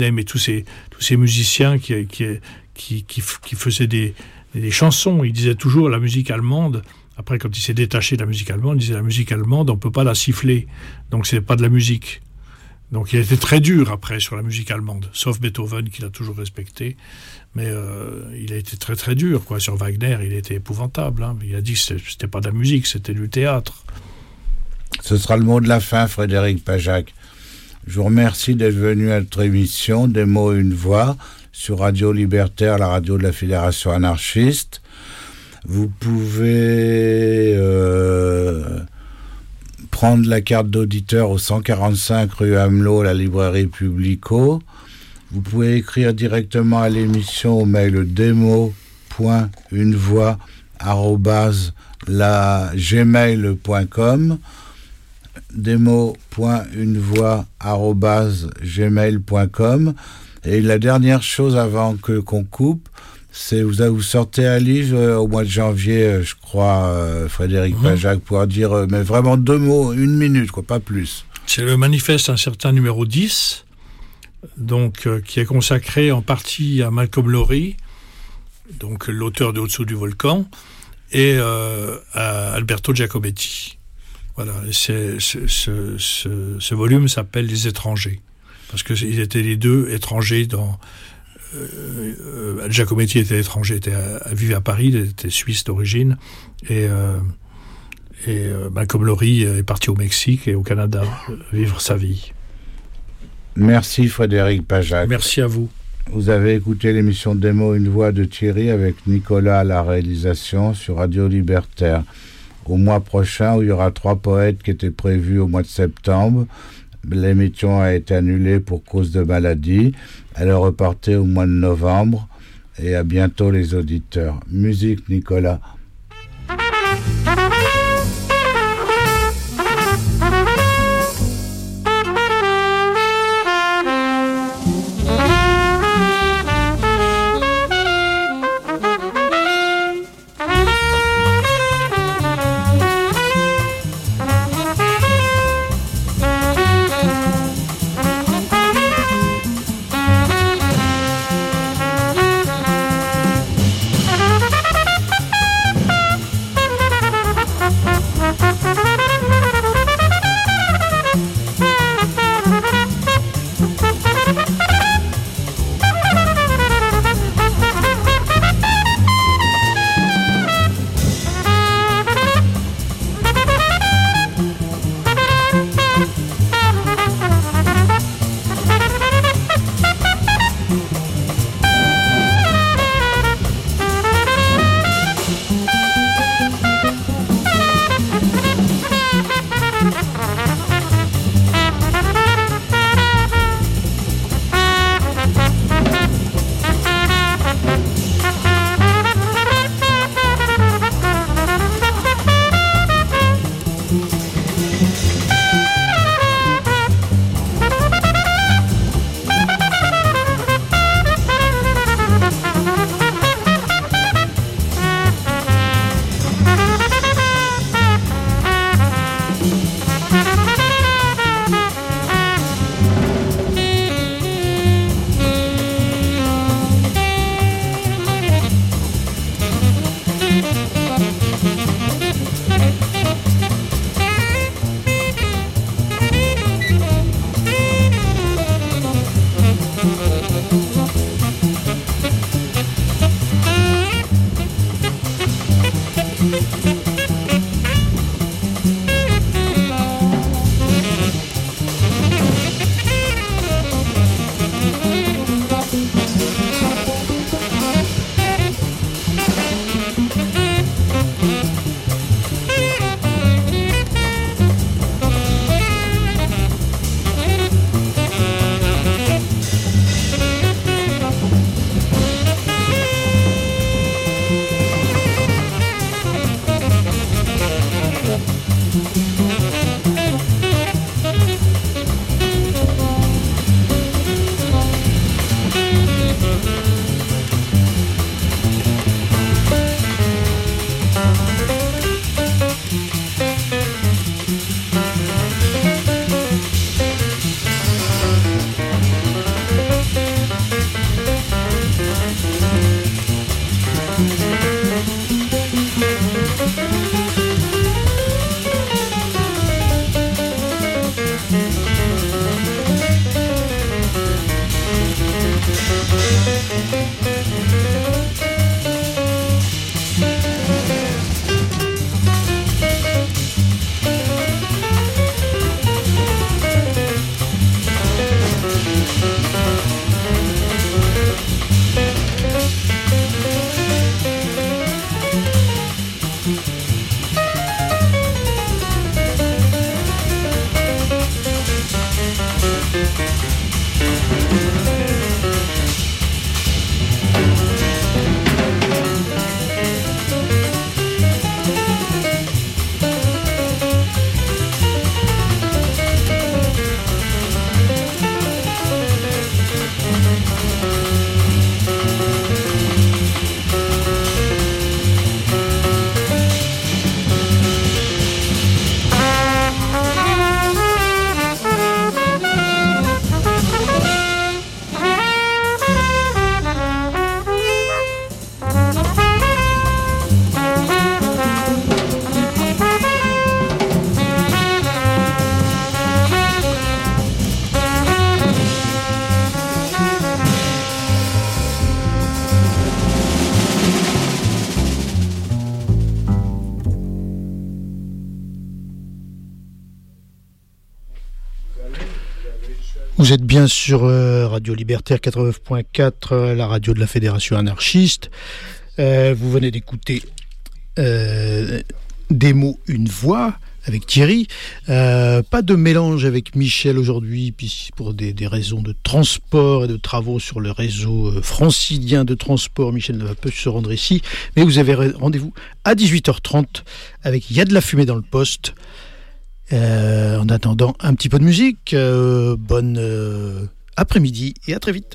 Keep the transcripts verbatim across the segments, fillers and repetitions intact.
mais tous ces, tous ces musiciens qui, qui, qui, qui, qui faisaient des, des chansons. Il disait toujours la musique allemande. Après, quand il s'est détaché de la musique allemande, il disait la musique allemande, on ne peut pas la siffler. Donc, ce n'est pas de la musique. Donc, il a été très dur après sur la musique allemande, sauf Beethoven qu'il a toujours respecté. Mais euh, il a été très très dur, quoi. Sur Wagner, il était épouvantable. Hein. Il a dit que c'était, c'était pas de la musique, c'était du théâtre. Ce sera le mot de la fin, Frédéric Pajac. Je vous remercie d'être venu à notre émission Des mots, une voix sur Radio Libertaire, la radio de la Fédération anarchiste. Vous pouvez euh, prendre la carte d'auditeur au cent quarante-cinq rue Amelot, la librairie Publico. Vous pouvez écrire directement à l'émission au mail démo point une voix arobase gmail point com démo point une voix arobase gmail point com. Et la dernière chose avant que qu'on coupe, c'est vous vous sortez un livre euh, au mois de janvier, euh, je crois, euh, Frédéric mmh. Pajac, pour dire, euh, mais vraiment deux mots, une minute, quoi, pas plus. C'est le manifeste un certain numéro dix, donc euh, qui est consacré en partie à Malcolm Lowry, donc l'auteur de Au-dessous du volcan, et euh, à Alberto Giacometti. Voilà, et c'est, c'est, ce, ce, ce volume s'appelle Les étrangers, parce qu'ils étaient les deux étrangers dans... Euh, euh, Giacometti était étranger, était à, à vivre à Paris, il était suisse d'origine, et, euh, et euh, Malcolm Lowry est parti au Mexique et au Canada euh, vivre sa vie. Merci Frédéric Pajac. Merci à vous. Vous avez écouté l'émission Des mots, une voix de Thierry avec Nicolas à la réalisation sur Radio Libertaire. Au mois prochain, où il y aura trois poètes qui étaient prévus au mois de septembre, l'émission a été annulée pour cause de maladie. Elle est reportée au mois de novembre. Et à bientôt les auditeurs. Musique, Nicolas. Vous êtes bien sur euh, Radio Libertaire quatre-vingt-neuf point quatre, euh, la radio de la Fédération anarchiste. Euh, vous venez d'écouter euh, Des mots, une voix avec Thierry. Euh, pas de mélange avec Michel aujourd'hui, puis pour des, des raisons de transport et de travaux sur le réseau francilien de transport. Michel ne va pas se rendre ici, mais vous avez rendez-vous à dix-huit heures trente avec Il y a de la fumée dans le poste. Euh, en attendant un petit peu de musique, euh, bonne euh, après-midi et à très vite.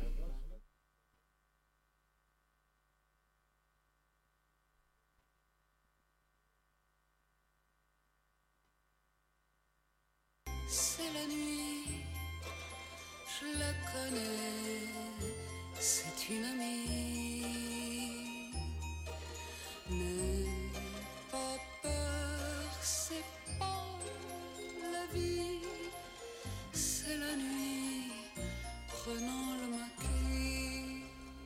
C'est la nuit, je la connais, c'est une amie. N'aie pas peur, c'est pas la vie, c'est la nuit, prenant le maquis.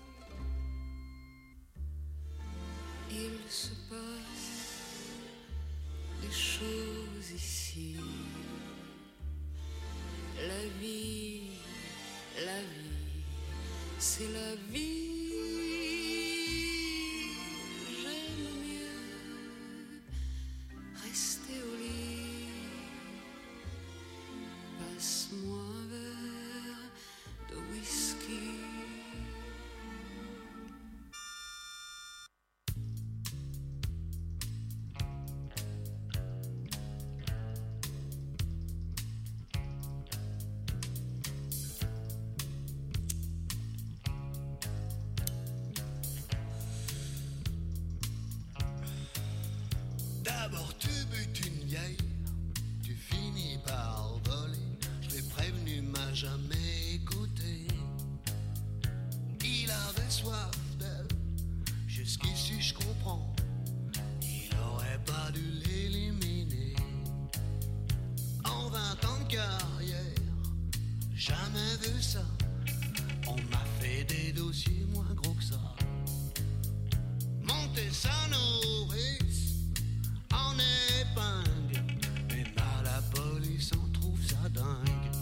Il se passe des choses ici. La vie, la vie, c'est la vie. J'aime mieux rester au lit. Passe-moi un verre de whisky. D'abord tu butes une vieille, tu finis par voler. Je l'ai prévenu, m'a jamais écouté. Il avait soif d'elle, jusqu'ici je comprends. Il aurait pas dû l'éliminer. En vingt ans de carrière, jamais vu ça. On m'a fait des dossiers moins gros que ça. Monter sa nourrice en épingle, même à la police on trouve ça dingue.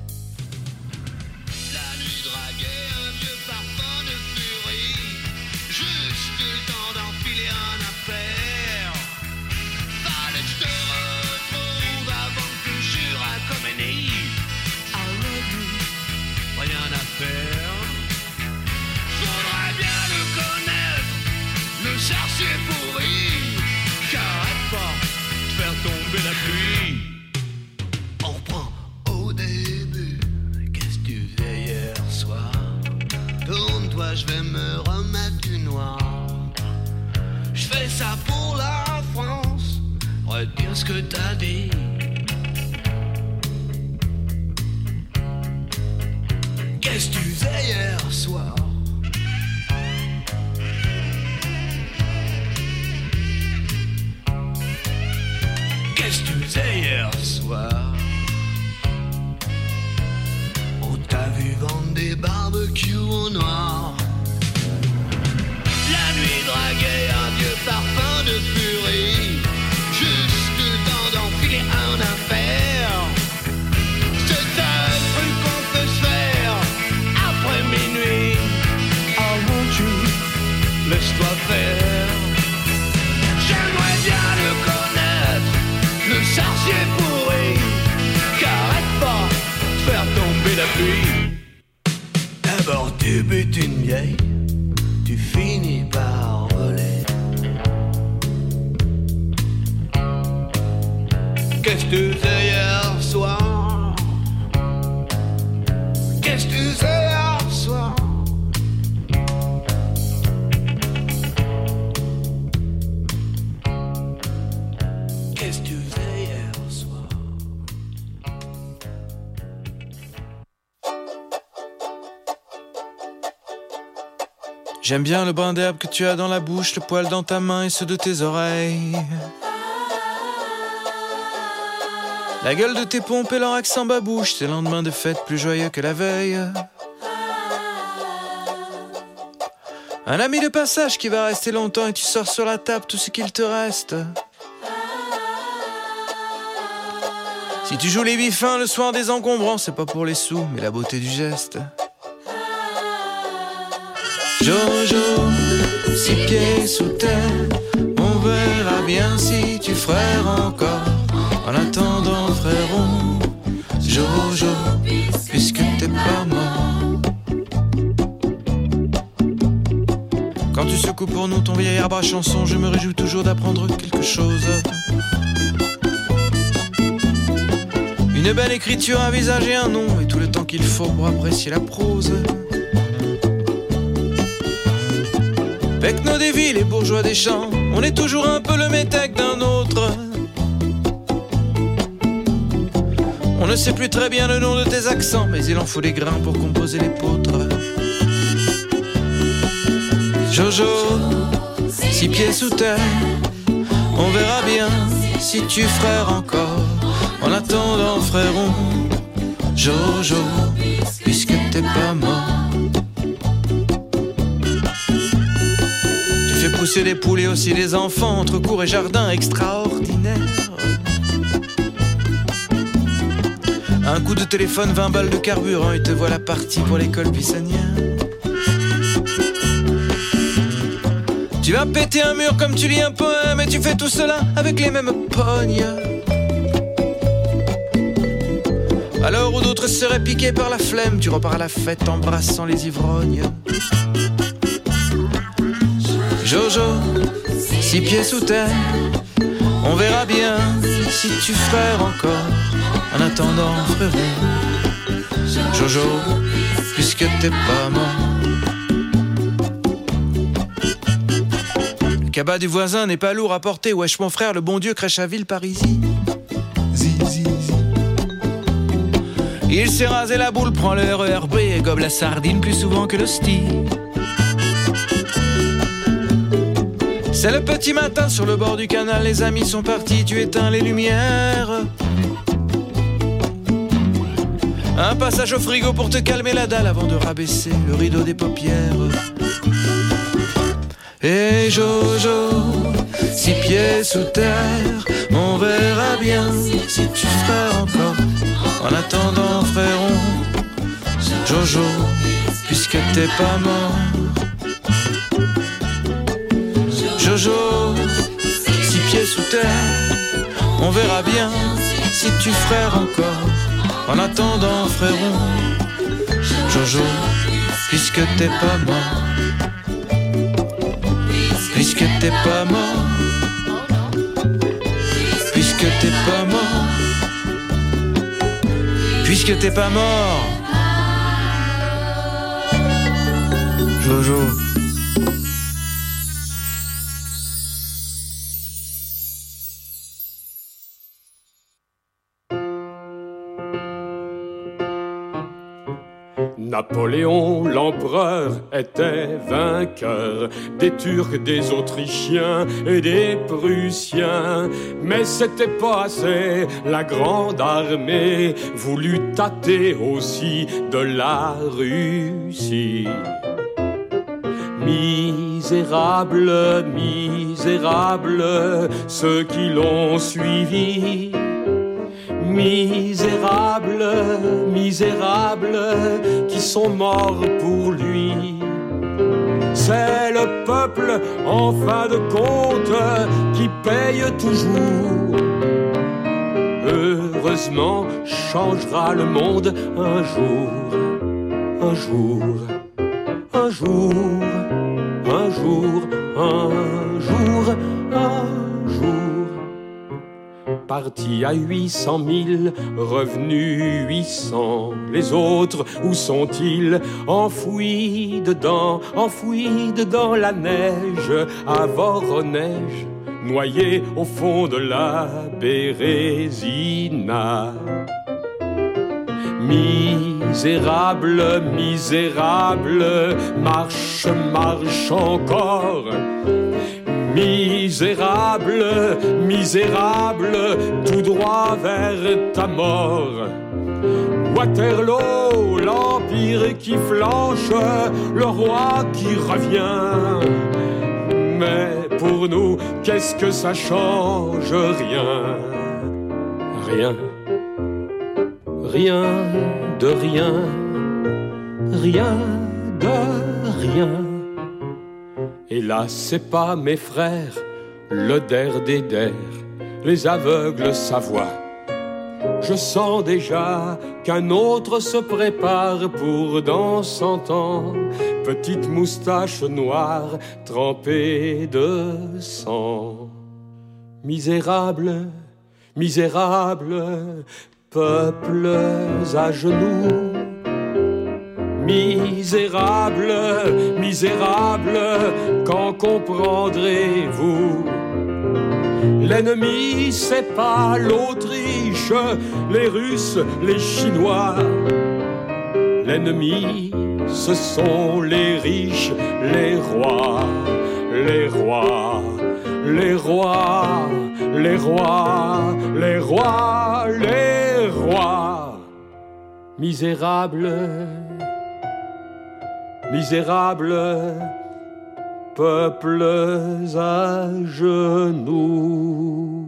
La nuit draguait un vieux parfum de furie, juste le temps d'enfiler un affaire. Fallait que je te retrouve avant que je jure à Khomeini. I love you, rien à faire. Faudrait bien le connaître, le chercher pourri, car arrête pas de faire tomber la pluie. On reprend au début, qu'est-ce que tu faisais hier soir? Tourne-toi, je vais me remettre du noir. Je fais ça pour la France, retire ce que t'as dit. Qu'est-ce que tu faisais hier soir? Qu'est-ce que tu faisais hier soir? On t'a vu vendre des barbecues au D'abord tu butes une vieille, tu finis par voler. Qu'est-ce que tu faisais hier soir? Qu'est-ce que tu faisais hier soir? Qu'est-ce que tu faisais hier soir? J'aime bien le brin d'herbe que tu as dans la bouche, le poil dans ta main et ceux de tes oreilles. La gueule de tes pompes et leur accent babouche, tes lendemains de fête plus joyeux que la veille. Un ami de passage qui va rester longtemps et tu sors sur la table tout ce qu'il te reste. Si tu joues les bifins le soir des encombrants, c'est pas pour les sous, mais la beauté du geste. Jojo, six pieds sous terre, on verra bien si tu frères encore. En attendant, frérot, Jojo, puisque t'es pas mort. Quand tu secoues pour nous ton vieil arbre à chanson, je me réjouis toujours d'apprendre quelque chose. Une belle écriture, un visage et un nom, et tout le temps qu'il faut pour apprécier la prose. Pecno des villes et bourgeois des champs, on est toujours un peu le métèque d'un autre. On ne sait plus très bien le nom de tes accents, mais il en faut des grains pour composer les poutres. Jojo, six pieds sous terre, on verra bien si tu frères encore. En attendant, frérot, Jojo, puisque t'es pas mort. Pousser des poules et aussi des enfants entre cours et jardin extraordinaire. Un coup de téléphone, vingt balles de carburant et te voilà parti pour l'école buissonnière. Tu vas péter un mur comme tu lis un poème et tu fais tout cela avec les mêmes pognes. À l'heure où d'autres seraient piqués par la flemme, tu repars à la fête embrassant les ivrognes. Jojo, six pieds sous terre, on verra bien si tu frères encore. En attendant, frérot, Jojo, puisque t'es pas mort. Le cabas du voisin n'est pas lourd à porter. Wesh mon frère, le bon Dieu crèche à Villeparisis. Zi, zi, zi. Il s'est rasé la boule, prend le R E R B et gobe la sardine plus souvent que l'hostie. C'est le petit matin sur le bord du canal, les amis sont partis, tu éteins les lumières. Un passage au frigo pour te calmer la dalle avant de rabaisser le rideau des paupières. Et Jojo, six pieds sous terre, on verra bien si tu frères encore. En attendant, frérot, Jojo, puisque t'es pas mort. Jojo, six pieds sous terre, on verra bien si tu frères encore. En attendant, frérot, Jojo, puisque t'es pas mort. Puisque t'es pas mort. Puisque t'es pas mort. Puisque t'es pas mort. Jojo. Napoléon, l'empereur, était vainqueur des Turcs, des Autrichiens et des Prussiens. Mais c'était pas assez, la grande armée voulut tâter aussi de la Russie. Misérables, misérables, ceux qui l'ont suivi. Misérables, misérables, qui sont morts pour lui. C'est le peuple, en fin de compte, qui paye toujours. Heureusement, changera le monde un jour. un jour, un jour, un jour, un jour, un jour. Parti à huit cent mille, revenu huit cents. Les autres, où sont-ils? Enfouis dedans, enfouis dedans la neige, à Voronège, noyés au fond de la Bérésina. Misérable, misérable, marche, marche encore. Misérable, misérable, tout droit vers ta mort. Waterloo, l'empire qui flanche, le roi qui revient. Mais pour nous, qu'est-ce que ça change? Rien, rien, rien de rien, rien de rien. Et là, c'est pas mes frères, le der des der, les aveugles Savoie. Je sens déjà qu'un autre se prépare pour dans cent ans. Petite moustache noire trempée de sang. Misérable, misérable, peuples à genoux. Misérable, misérable, quand comprendrez-vous? L'ennemi, c'est pas l'Autriche, les Russes, les Chinois. L'ennemi, ce sont les riches, les rois, les rois, les rois, les rois, les rois, les rois. Misérable, misérable, peuples à genoux.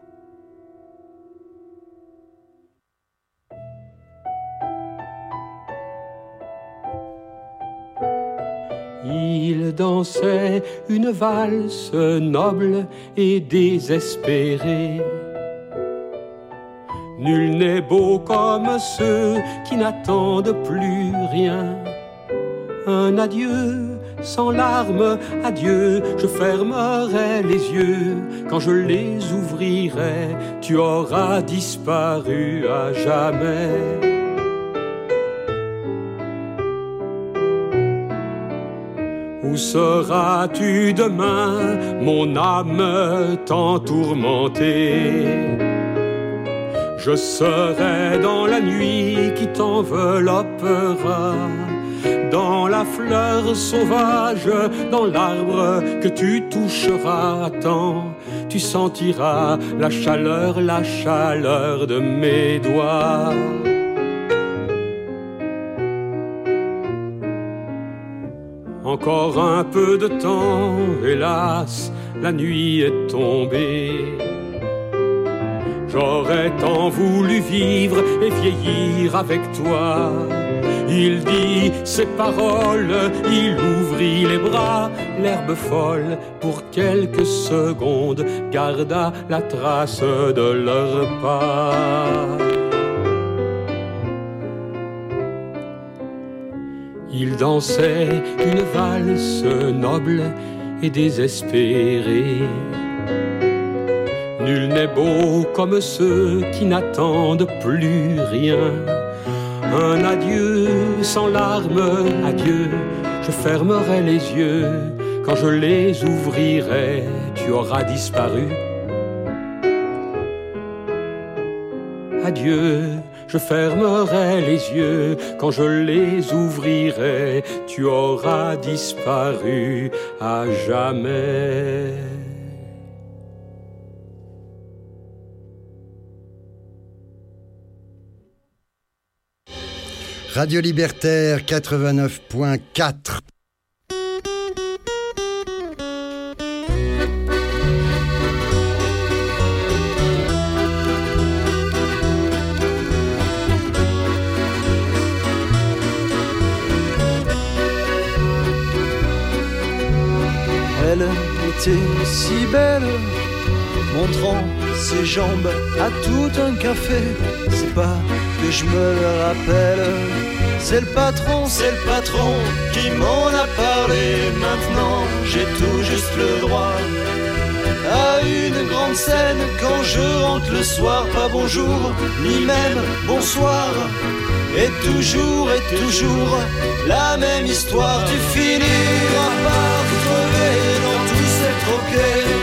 Il dansait une valse noble et désespérée. Nul n'est beau comme ceux qui n'attendent plus rien. Un adieu sans larmes, adieu, je fermerai les yeux. Quand je les ouvrirai, tu auras disparu à jamais. Où seras-tu demain, mon âme tant tourmentée? Je serai dans la nuit qui t'enveloppera, dans la fleur sauvage, dans l'arbre que tu toucheras tant. Tu sentiras la chaleur, la chaleur de mes doigts. Encore un peu de temps, hélas, la nuit est tombée. J'aurais tant voulu vivre et vieillir avec toi. Il dit ces paroles, il ouvrit les bras. L'herbe folle, pour quelques secondes, garda la trace de leurs pas. Il dansait une valse noble et désespérée. Nul n'est beau comme ceux qui n'attendent plus rien. Un adieu sans larmes, adieu, je fermerai les yeux. Quand je les ouvrirai, tu auras disparu. Adieu, je fermerai les yeux. Quand je les ouvrirai, tu auras disparu à jamais. Radio Libertaire quatre-vingt-neuf point quatre. Elle était si belle, montrant ses jambes à tout un café. C'est pas que je me le rappelle. C'est le patron, c'est le patron qui m'en a parlé. Maintenant j'ai tout juste le droit à une grande scène. Quand je rentre le soir, pas bonjour, ni même bonsoir. Et toujours et toujours la même histoire. Tu finiras par crever dans tous ces troquets.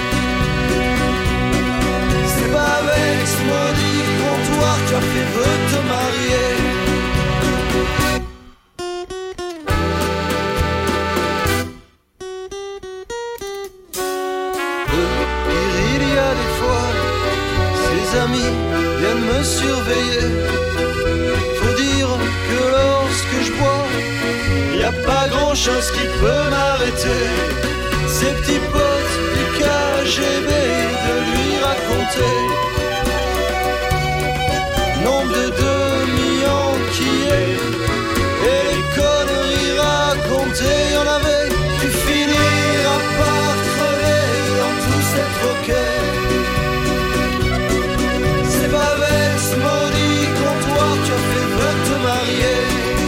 C'est pas avec ce maudit comptoir qui a fait vœu te marier. Il y a des fois, ses amis viennent me surveiller. Faut dire que lorsque je bois, y a pas grand chose qui peut m'arrêter. Ces petits potes du K G B de lui raconter nombre de demi-entiers et les conneries racontées. Y'en avait, tu finiras par crever dans tous ces troquets. C'est pas avec ce maudit comptoir qui a fait vœu te marier.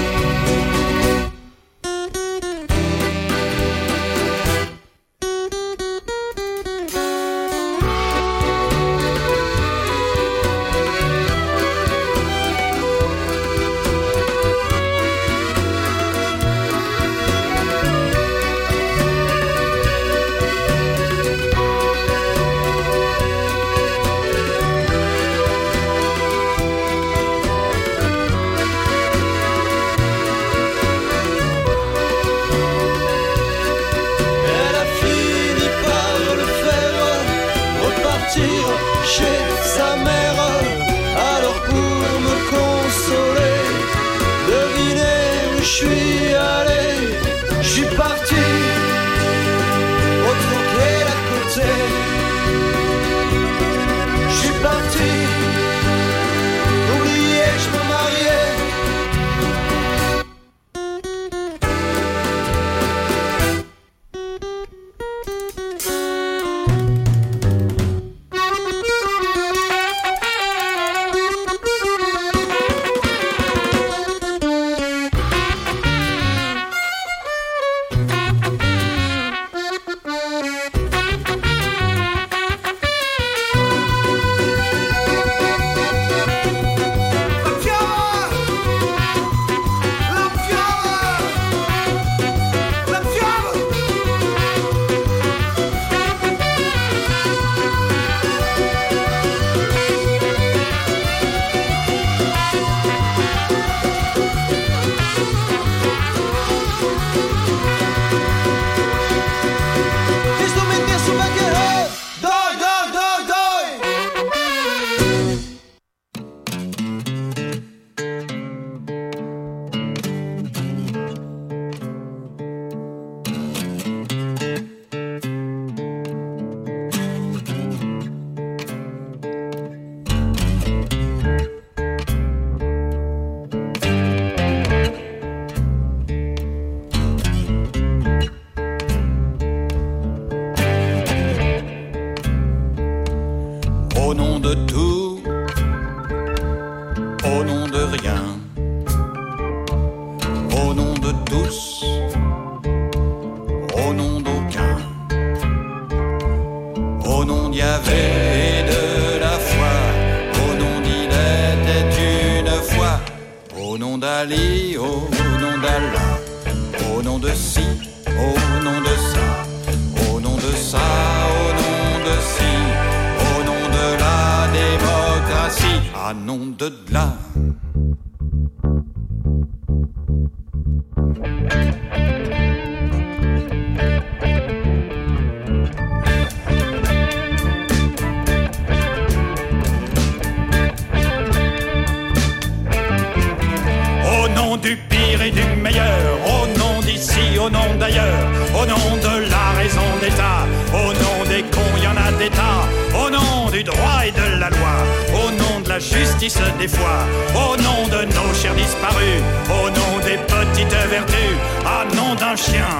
Chez sa mère, alors pour me consoler, devinez où je suis allé. Je suis parti au troquet à côté. Je suis parti oublier que je me mariais. Au nom de tout, au nom de rien, au nom de tous, au nom d'aucun, au nom d'Yahvé et de la foi, au nom d'il était une fois, au nom d'Ali, au nom d'Allah, au nom de ci, au nom de ça, au nom de ça, au nom de ci, au nom de la démocratie, à nom de là. Au nom du pire et du meilleur, au nom d'ici, au nom d'ailleurs, au nom de la raison d'État, au nom des cons, y en a des tas, au nom du droit et de la loi, au nom de la justice des fois, au nom de nos chers disparus, au nom des petites vertus, à nom d'un chien.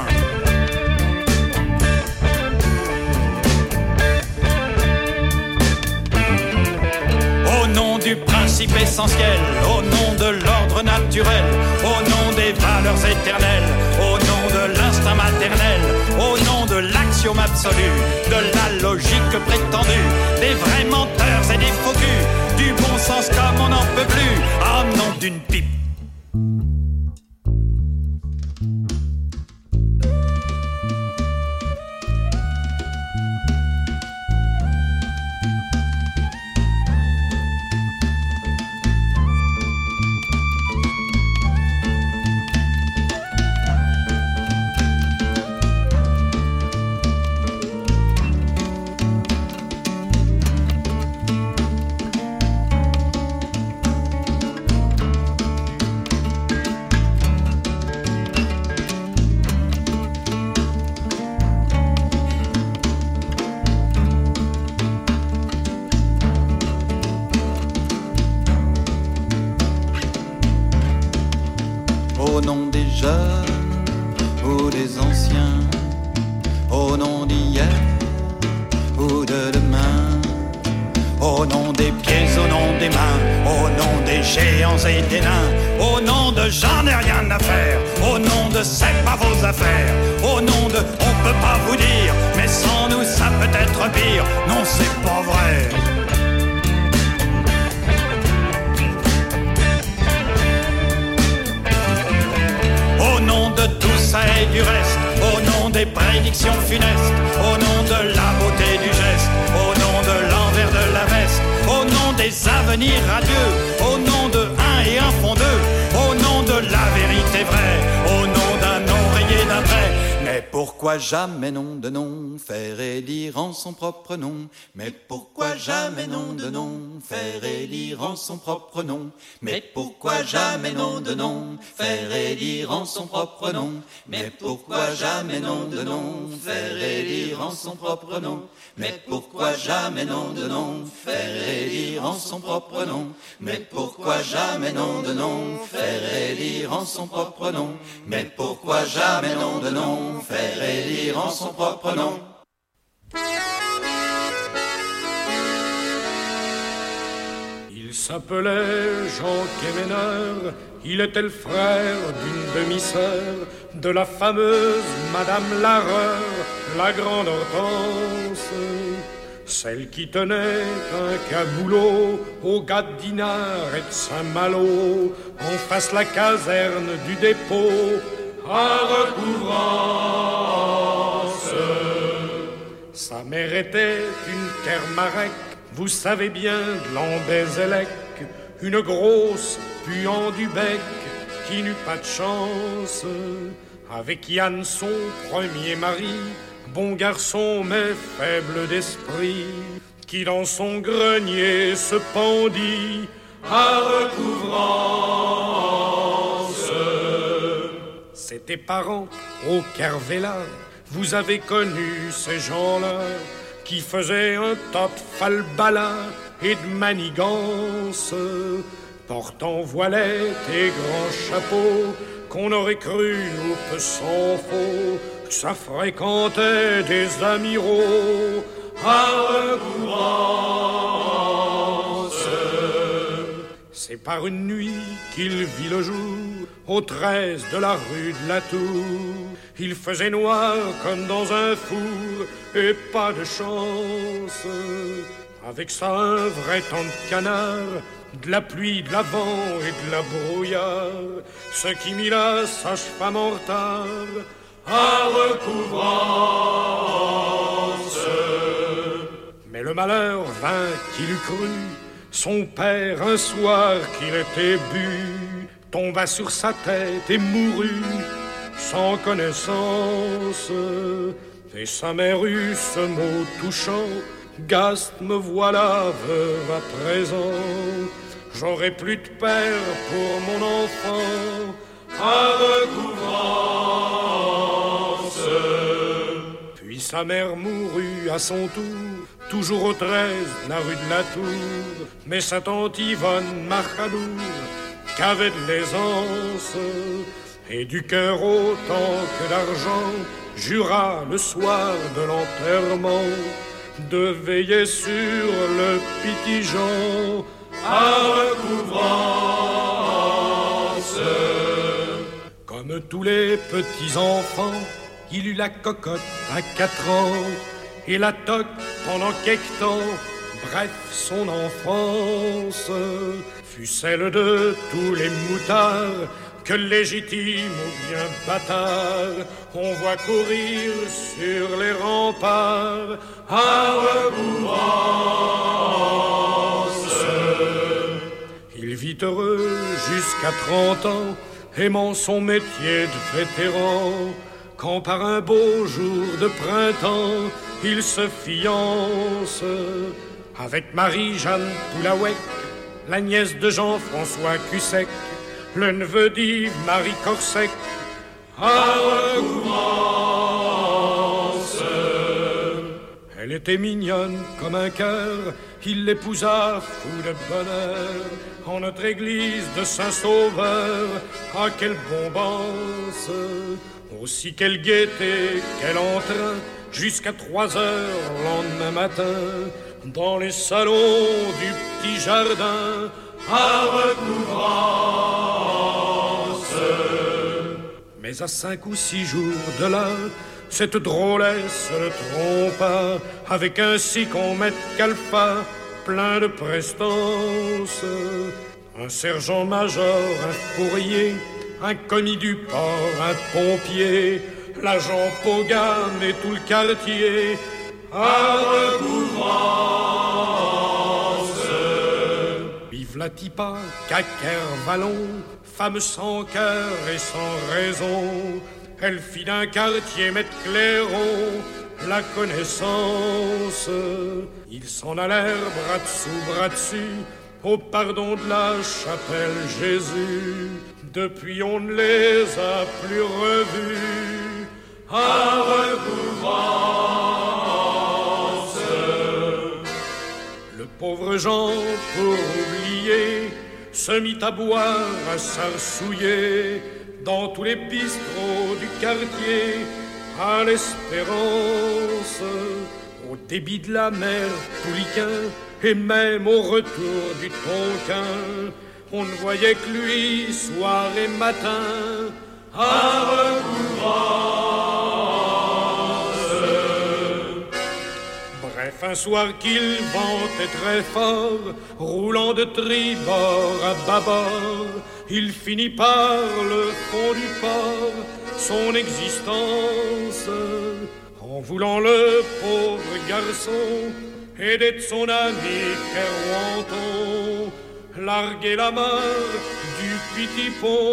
Au nom du principe principes essentiels, au nom de l'ordre naturel, au nom des valeurs éternelles, au nom de l'instinct maternel, au nom de l'axiome absolu, de la logique prétendue, des vrais menteurs et des faux culs, du bon sens comme on n'en peut plus, en nom d'une pipe. Au nom des jeunes ou des anciens, au nom d'hier ou de demain, au nom des pieds, au nom des mains, au nom des géants et des nains, au nom de j'en ai rien à faire, au nom de c'est pas vos affaires, au nom de on peut pas vous dire, mais sans nous ça peut être pire, non c'est pas vrai. Au nom de tout ça et du reste, au nom des prédictions funestes, au nom de la beauté du geste, au nom de l'envers de la veste, au nom des avenirs radieux, au nom de un et un font deux, au nom de la vérité vraie, au nom d'un nom rayé d'un trait. Mais pourquoi jamais nom de nom, faire élire en son propre nom? Mais pourquoi jamais nom de nom, faire élire en son propre nom? Mais pourquoi jamais nom de nom, faire élire en son propre nom? Mais pourquoi jamais nom de nom, faire élire en son propre nom? Mais pourquoi jamais nom de nom, faire élire en son propre nom? Mais pourquoi jamais nom de nom, faire élire en son propre nom? Mais pourquoi jamais nom de nom, faire élire en son propre nom? Il s'appelait Jean Quéméneur, il était le frère d'une demi-sœur de la fameuse Madame Larreur, la grande Hortense, celle qui tenait un caboulot au gars de Dinard et de Saint-Malo, en face la caserne du dépôt à Recouvrance. Sa mère était une Kermarec, vous savez bien, de l'Ambézélec, une grosse puant du bec qui n'eut pas de chance. Avec Yann son premier mari, bon garçon mais faible d'esprit, qui dans son grenier se pendit à Recouvrance. C'était parents au Kervéla, vous avez connu ces gens-là, qui faisaient un top falbala et de manigance, portant voilette et grands chapeaux, qu'on aurait cru, nous peu sans faux, que ça fréquentait des amiraux à Recouvrance. C'est par une nuit qu'il vit le jour, au treize de la rue de la Tour. Il faisait noir comme dans un four, et pas de chance. Avec ça, un vrai temps de canard, de la pluie, de la vent et de la brouillard, ce qui mit la sage-femme en retard à Recouvrance. Mais le malheur vint qu'il eût cru, son père un soir qu'il était bu, tomba sur sa tête et mourut sans connaissance. Et sa mère eut ce mot touchant: Gaste, me voilà veuve à présent. J'aurai plus de père pour mon enfant à Recouvrance. Puis sa mère mourut à son tour, toujours au treize, la rue de la Tour. Mais sa tante Yvonne Marcadour, qu'avait de l'aisance et du cœur autant que d'argent, jura le soir de l'enterrement de veiller sur le petit Jean à recouvrance. Comme tous les petits enfants, il eut la cocotte à quatre ans et la toque pendant quelque temps. Bref, son enfance fut celle de tous les moutards que légitimes ou bien bâtards on voit courir sur les remparts à recouvrance. Il vit heureux jusqu'à trente ans, aimant son métier de vétéran, quand par un beau jour de printemps, il se fiance avec Marie-Jeanne Poulouec, la nièce de Jean-François Cussec, le neveu d'Yves Marie Corsec, à recouvrance. Elle était mignonne comme un cœur, il l'épousa fou de bonheur, en notre église de Saint-Sauveur. Ah, quelle bombance! Aussi quelle gaieté, quel entrain, jusqu'à trois heures le lendemain matin, dans les salons du petit jardin, à recouvrance. Mais à cinq ou six jours de là, cette drôlesse le trompa avec un sicon mètre calfa plein de prestance. Un sergent-major, un fourrier, un commis du port, un pompier, l'agent Pogam et tout le quartier, à recouvrance. Vive la Tipa, Cacaire, Vallon, femme sans cœur et sans raison, elle fit d'un quartier maître Clairon la connaissance. Ils s'en allèrent bras dessous, bras dessus, au pardon de la chapelle Jésus. Depuis on ne les a plus revus, à recouvrance. Le pauvre Jean, pour oublier, se mit à boire, à s'arsouiller dans tous les bistrots du quartier, à l'Espérance, au débit de la mer Touliquin, et même au retour du Tonquin. On ne voyait que lui, soir et matin, à recouvrance. Bref, un soir qu'il ventait très fort, roulant de tribord à bâbord, il finit par le fond du port son existence, en voulant le pauvre garçon aider de son ami Kerwanton, larguer la mare du petit pont,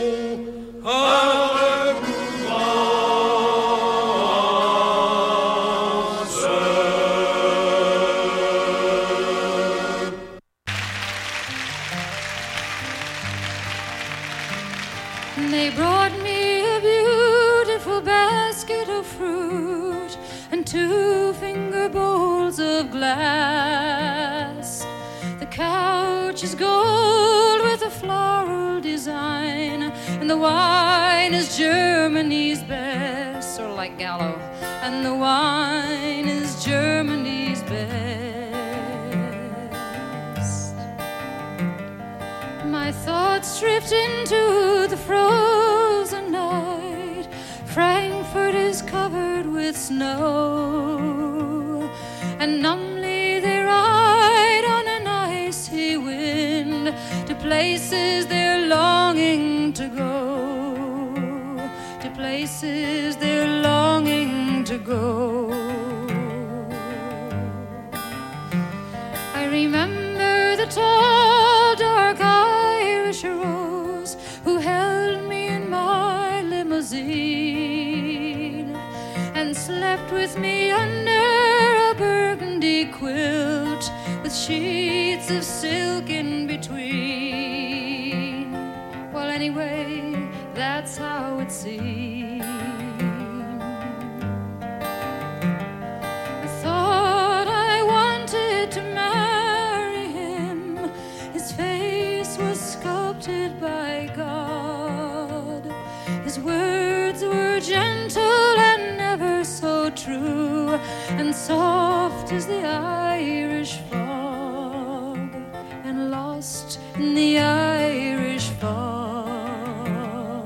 à recouvrance. They brought me a beautiful basket of fruit and two finger bowls of glass. The couch is gold with a floral design, and the wine is Germany's best, or like Gallo, and the wine is Germany's best. My thoughts drift into the frozen night. Frankfurt is covered with snow, and numbly they ride on an icy wind to places they're longing to go, to places they're longing to go. I remember the tall, dark Irish rose who held me in my limousine and slept with me under a burgundy quilt with sheets of silk in between. Well, anyway, that's how it seemed. I thought I wanted to marry him. His face was sculpted by God. His words were gentle and never so true, and soft as the Irish fog, and in the Irish fall.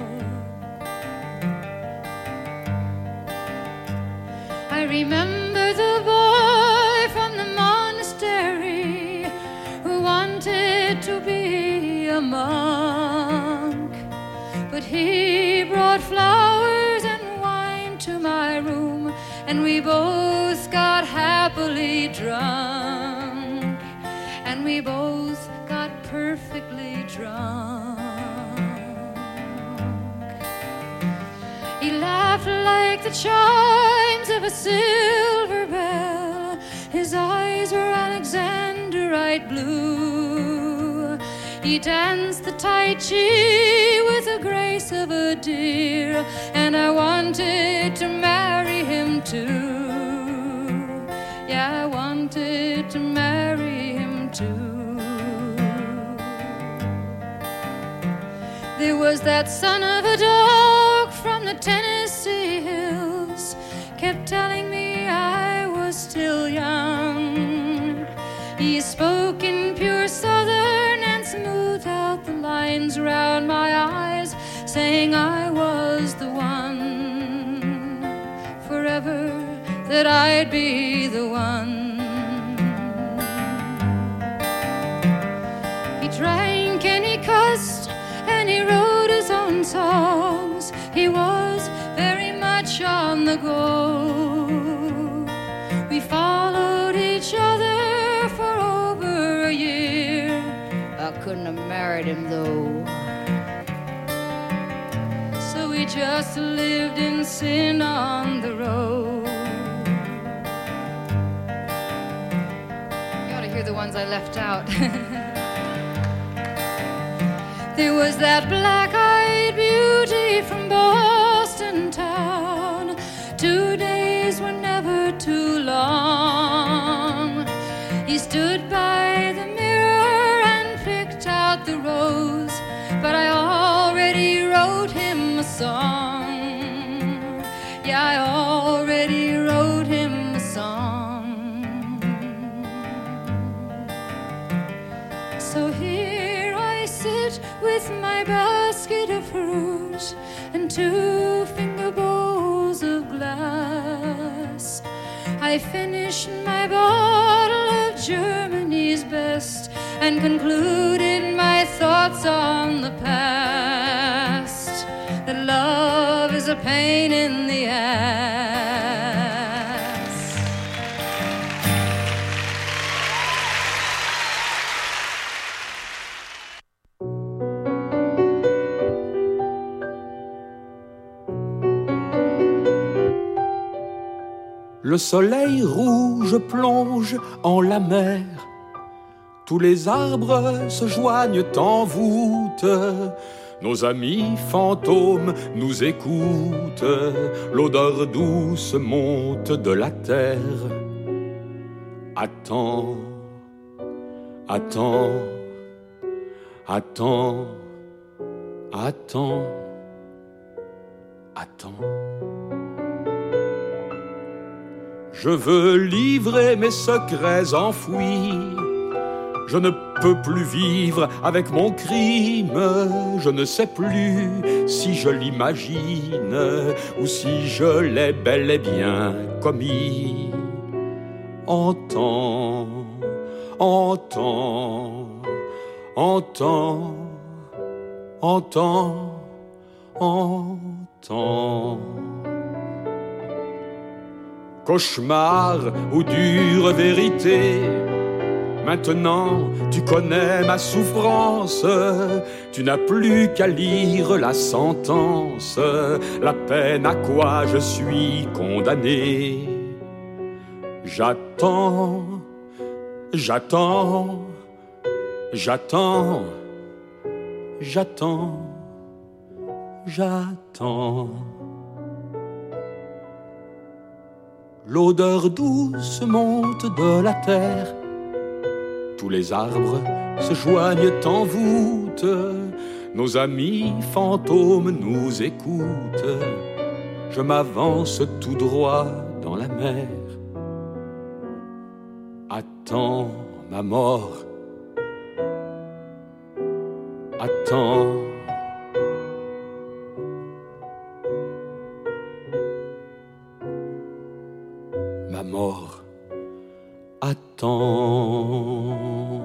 I remember the boy from the monastery who wanted to be a monk, but he brought flowers and wine to my room, and we both got happily drunk, and we both got perfectly drunk. He laughed like the chimes of a silver bell. His eyes were Alexandrite blue. He danced the Tai Chi with the grace of a deer, and I wanted to marry him too. Yeah, I wanted to marry him too. There was that son of a dog from the Tennessee hills, kept telling me I was still young. He spoke in pure Southern and smoothed out the lines round my eyes, saying I was the one forever, that I'd be the one. He drank and he cussed and he wrote his own songs. He was very much on the go. We followed each other for over a year. I couldn't have married him though. So we just lived in sin on the road. You ought to hear the ones I left out. There was that black-eyed beauty from Boston town. Two days were never too long. He stood by the mirror and picked out the rose, but I already wrote him a song. Yeah, I already wrote him a song. So here I sit with my basket of fruit and two finger bowls of glass. I finished my bottle of Germany's best and concluded my thoughts on the past, that love is a pain in the ass. Le soleil rouge plonge en la mer. Tous les arbres se joignent en voûte. Nos amis fantômes nous écoutent. L'odeur douce monte de la terre. Attends, attends, attends, attends, attends. Je veux livrer mes secrets enfouis. Je ne peux plus vivre avec mon crime. Je ne sais plus si je l'imagine ou si je l'ai bel et bien commis. Entends, entends, entends, entends, entends. Cauchemar ou dure vérité, maintenant tu connais ma souffrance. Tu n'as plus qu'à lire la sentence, la peine à quoi je suis condamné. J'attends, j'attends, j'attends, j'attends, j'attends. L'odeur douce monte de la terre. Tous les arbres se joignent en voûte. Nos amis fantômes nous écoutent. Je m'avance tout droit dans la mer. Attends ma mort. attends. Ma mort attend.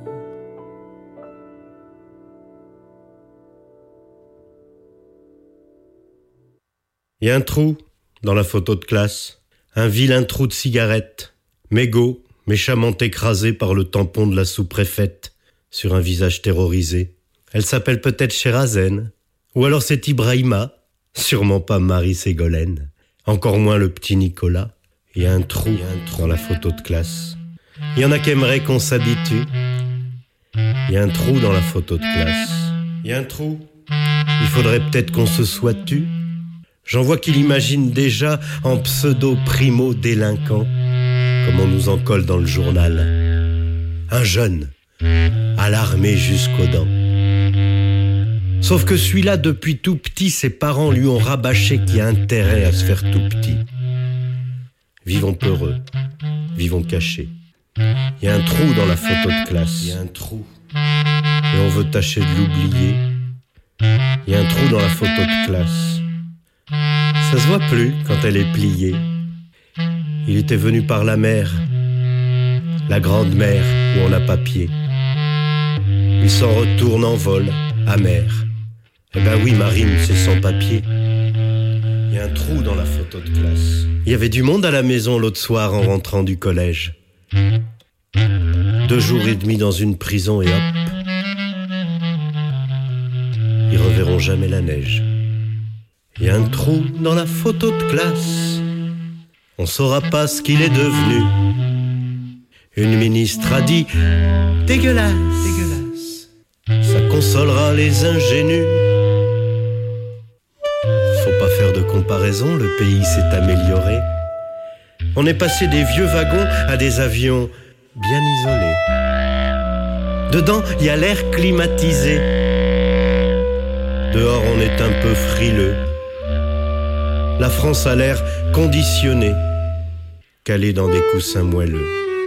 Il y a un trou dans la photo de classe, un vilain trou de cigarette, mégot, méchamment écrasé par le tampon de la sous-préfète sur un visage terrorisé. Elle s'appelle peut-être Sherazène, ou alors c'est Ibrahima, sûrement pas Marie Ségolène, encore moins le petit Nicolas. Il y a un trou, il y a un trou dans la photo de classe. Il y en a qui aimeraient qu'on s'habitue. Il y a un trou dans la photo de classe. Il y a un trou. Il faudrait peut-être qu'on se soit tu. J'en vois qu'il imagine déjà en pseudo-primo-délinquant, comme on nous en colle dans le journal. Un jeune, à l'armée jusqu'aux dents. Sauf que celui-là, depuis tout petit, ses parents lui ont rabâché qu'il y a intérêt à se faire tout petit. Vivons peureux, vivons cachés. Il y a un trou dans la photo de classe. Il y a un trou. Et on veut tâcher de l'oublier. Il y a un trou dans la photo de classe. Ça se voit plus quand elle est pliée. Il était venu par la mer, la grande mer où on n'a pas pied. Il s'en retourne en vol, amer. Eh ben oui, Marine, c'est sans papier. Il y a un trou dans la photo de classe. Il y avait du monde à la maison l'autre soir en rentrant du collège. Deux jours et demi dans une prison et hop. Ils reverront jamais la neige. Il y a un trou dans la photo de classe. On saura pas ce qu'il est devenu. Une ministre a dit dégueulasse, dégueulasse. Ça consolera les ingénus. Faut pas faire de comparaison, le pays s'est amélioré. On est passé des vieux wagons à des avions bien isolés. Dedans, il y a l'air climatisé. Dehors, on est un peu frileux. La France a l'air conditionnée, calée dans des coussins moelleux.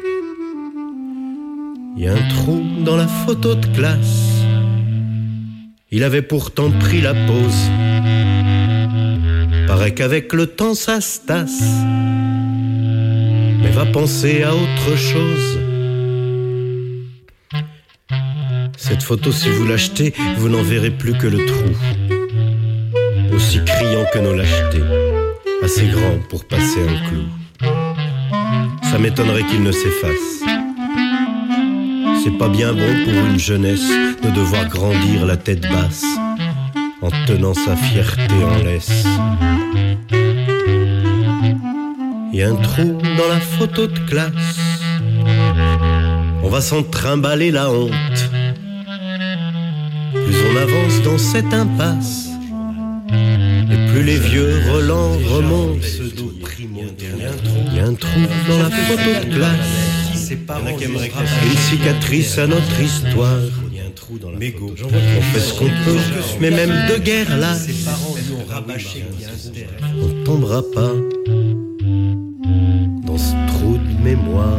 Il y a un trou dans la photo de classe. Il avait pourtant pris la pause. Paraît qu'avec le temps ça se tasse. Mais va penser à autre chose. Cette photo, si vous l'achetez, vous n'en verrez plus que le trou. Aussi criant que nos lâchetés, assez grand pour passer un clou. Ça m'étonnerait qu'il ne s'efface. C'est pas bien bon pour une jeunesse de devoir grandir la tête basse en tenant sa fierté en laisse. Il y a un trou dans la photo de classe. On va s'en trimballer la honte. Plus on avance dans cette impasse, et plus les vieux relents remontent. Il y a un trou dans la photo de classe. Une cicatrice à notre histoire. On fait ce qu'on peut, mais même de guerre là, on tombera pas dans ce trou de mémoire.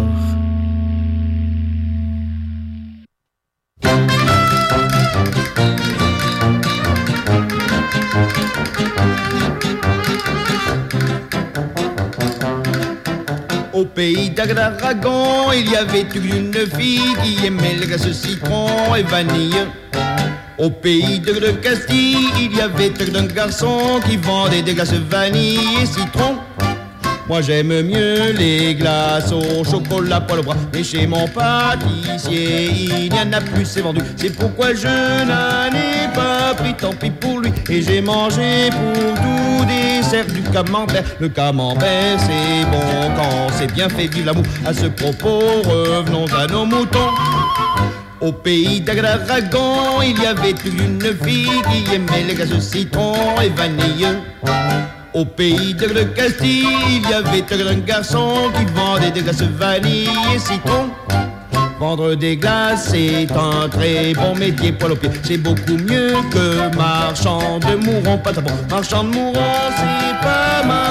Au pays d'Adragon, il y avait une fille qui aimait le glace citron et vanille. Au pays de, de Castille, il y avait un garçon qui vendait des glaces vanille et citron. Moi j'aime mieux les glaces au chocolat poil au bras. Mais chez mon pâtissier, il n'y en a plus, c'est vendu. C'est pourquoi je n'en ai pas pris, tant pis pour lui. Et j'ai mangé pour tout dessert du camembert. Le camembert c'est bon quand c'est bien fait, vive l'amour. À ce propos, revenons à nos moutons. Au pays d'Adragon, il y avait une fille qui aimait les glaces citron et vanille. Au pays de Castille, il y avait un garçon qui vendait des glaces vanille et citron. Vendre des glaces, c'est un très bon métier, poil au pied. C'est beaucoup mieux que marchand de mourons, pas bon. Marchand de mourons, c'est pas marrant.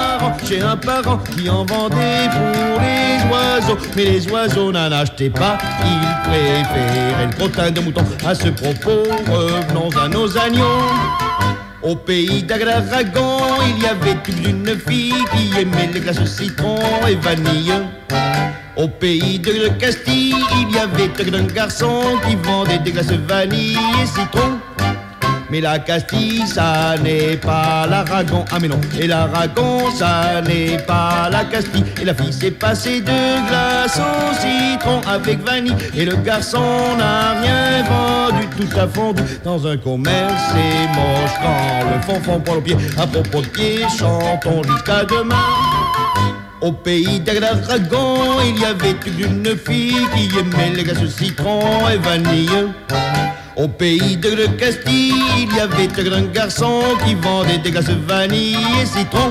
chez un parent qui en vendait pour les oiseaux. Mais les oiseaux n'en achetaient pas, ils préféraient le crottin de mouton. À ce propos, revenons à nos agneaux. Au pays d'Aragon, il y avait une fille qui aimait les glaces citron et vanille. Au pays de Castille, il y avait un garçon qui vendait des glaces vanille et citron. Mais la Castille, ça n'est pas l'Aragon. Ah mais non, et l'Aragon, ça n'est pas la Castille. Et la fille s'est passée de glace au citron avec vanille. Et le garçon n'a rien vendu, tout a fondu dans un commerce. C'est moche quand le fond fond pour le pied. À propos de pied, chantons jusqu'à demain. Au pays d'Aragon, il y avait une fille qui aimait les glaces citron et vanille. Au pays de Castille, il y avait un garçon qui vendait des glaces vanille et citron.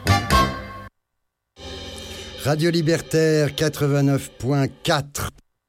Radio Libertaire quatre-vingt-neuf point quatre.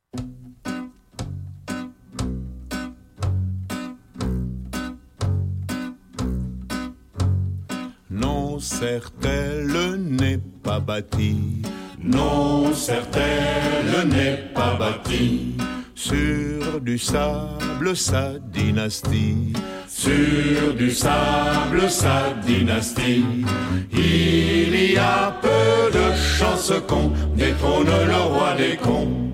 Non, certes, elle n'est pas bâtie. Non, certes, elle n'est pas bâtie. Sur du sable, sa dynastie. Sur du sable, sa dynastie. Il y a peu de chances qu'on détrône le roi des cons.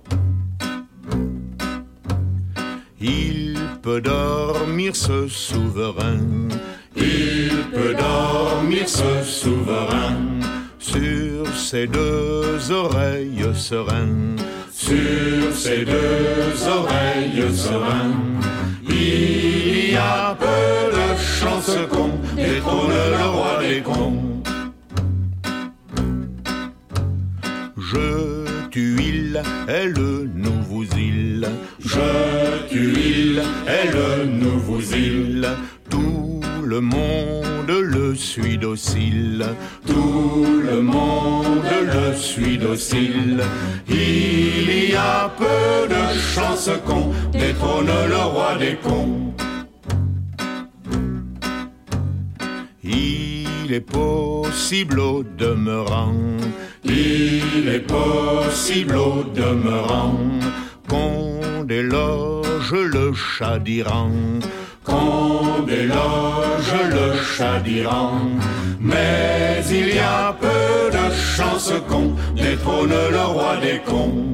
Il peut dormir ce souverain. Il peut dormir ce souverain. Sur ses deux oreilles sereines. Sur ses deux oreilles sereines, il y a peu de chances qu'on détrône le roi des cons. Je tue il, elle nous vous île. Je tue il, elle nous vous île. Tout le monde le suit docile. Tout le monde le suit docile. Il y a peu de chances qu'on détrône le roi des cons. Il est possible au demeurant. Il est possible au demeurant qu'on déloge le chat d'Iran. Qu'on déloge le chat d'Iran. Mais il y a peu de chances qu'on détrône le roi des cons.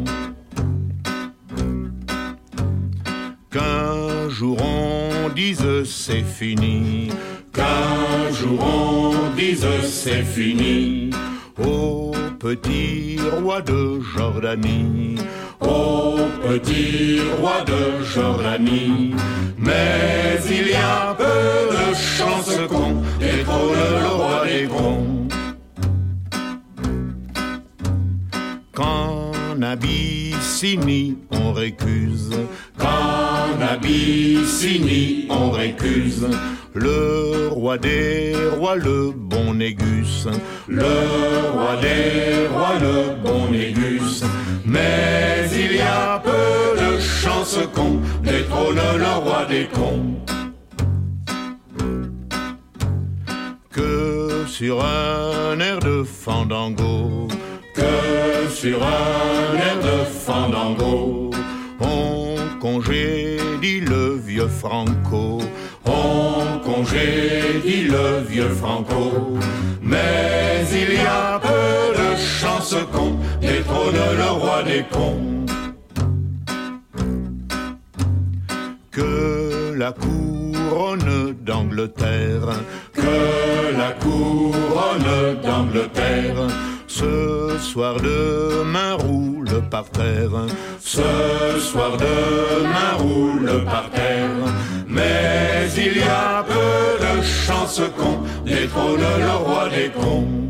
Qu'un jour on dise c'est fini. Qu'un jour on dise c'est fini. Au petit roi de Jordanie. Au petit roi de Jordanie. Mais il y a peu de chances qu'on détrône le roi des cons. Qu'en Abyssinie on récuse. Qu'en Abyssinie on récuse. Le roi des rois, le bon Négus. Le roi des rois, le bon Négus. Mais il y a peu de chances qu'on détrône le roi des cons. Que sur un air de fandango. Que sur un air de fandango. On congédie le vieux Franco. On congédie le vieux Franco. Mais il y a peu de chances qu'on détrône le roi des cons. Que la couronne d'Angleterre. Que la couronne d'Angleterre. Ce soir demain roule par terre. Ce soir demain roule par terre. Mais il y a peu de chances qu'on détrône le roi des cons.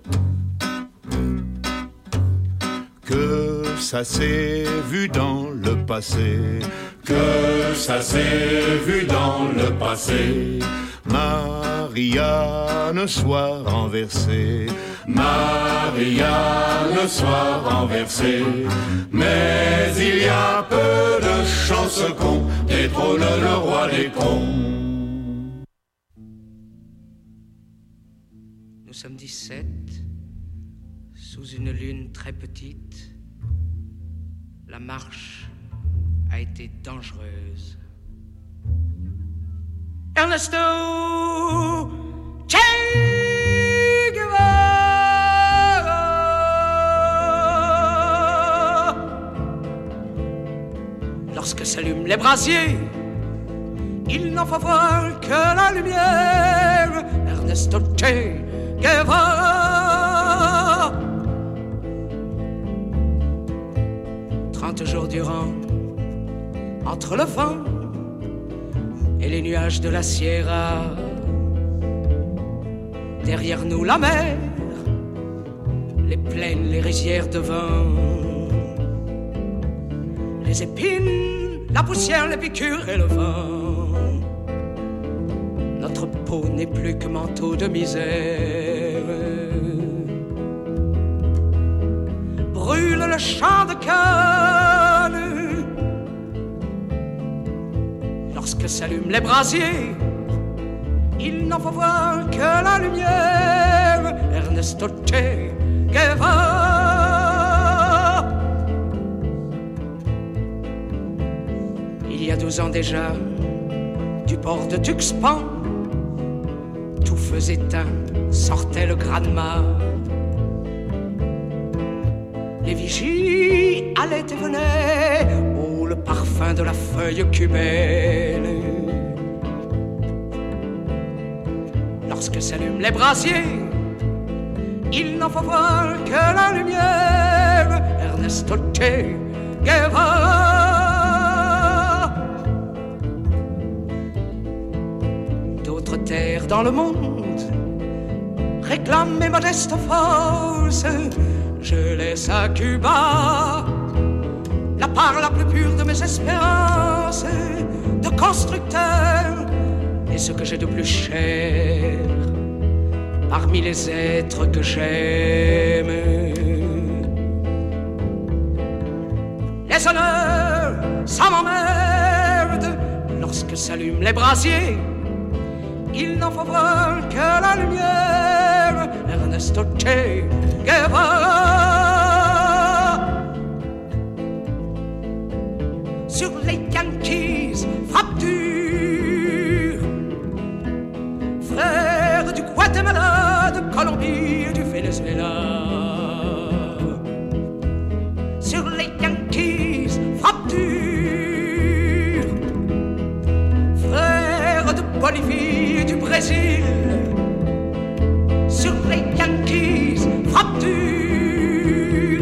Que ça s'est vu dans le passé. Que ça s'est vu dans le passé. Marianne soit renversée. Marianne soit renversée. Mais il y a peu de chances qu'on détrône le roi des cons. Nous sommes dix-sept, sous une lune très petite. La marche a été dangereuse. Ernesto Che Guevara. Lorsque s'allument les brasiers, il n'en faut voir que la lumière. Ernesto Che Guevara. Trente jours durant, entre le vent et les nuages de la Sierra, derrière nous la mer, les plaines, les rizières de vin, les épines, la poussière, les piqûres et le vent. Notre peau n'est plus que manteau de misère. Brûle le champ de canne. Lorsque s'allument les brasiers, il n'en faut voir que la lumière. Ernesto Che Guevara. Il y a douze ans déjà, du port de Tuxpan, tout feu éteint, sortait le Granma. Les vigies allaient et venaient, oh le parfum de la feuille cubaine. Lorsque s'allument les brasiers, il n'en faut voir que la lumière. Ernesto Che Guevara. D'autres terres dans le monde réclament mes modestes forces. Je laisse à Cuba la part la plus pure de mes espérances de constructeur et ce que j'ai de plus cher parmi les êtres que j'aime. Les honneurs, ça m'emmerde. Lorsque s'allument les brasiers, il n'en faut voir que la lumière. Ernesto Che Guevara. Sur les Yankees, frappe dure, frères du Guatemala, de Colombie et du Venezuela. Sur les Yankees, frappe dure, frères de Bolivie et du Brésil. Sur les Yankees, frappe dure.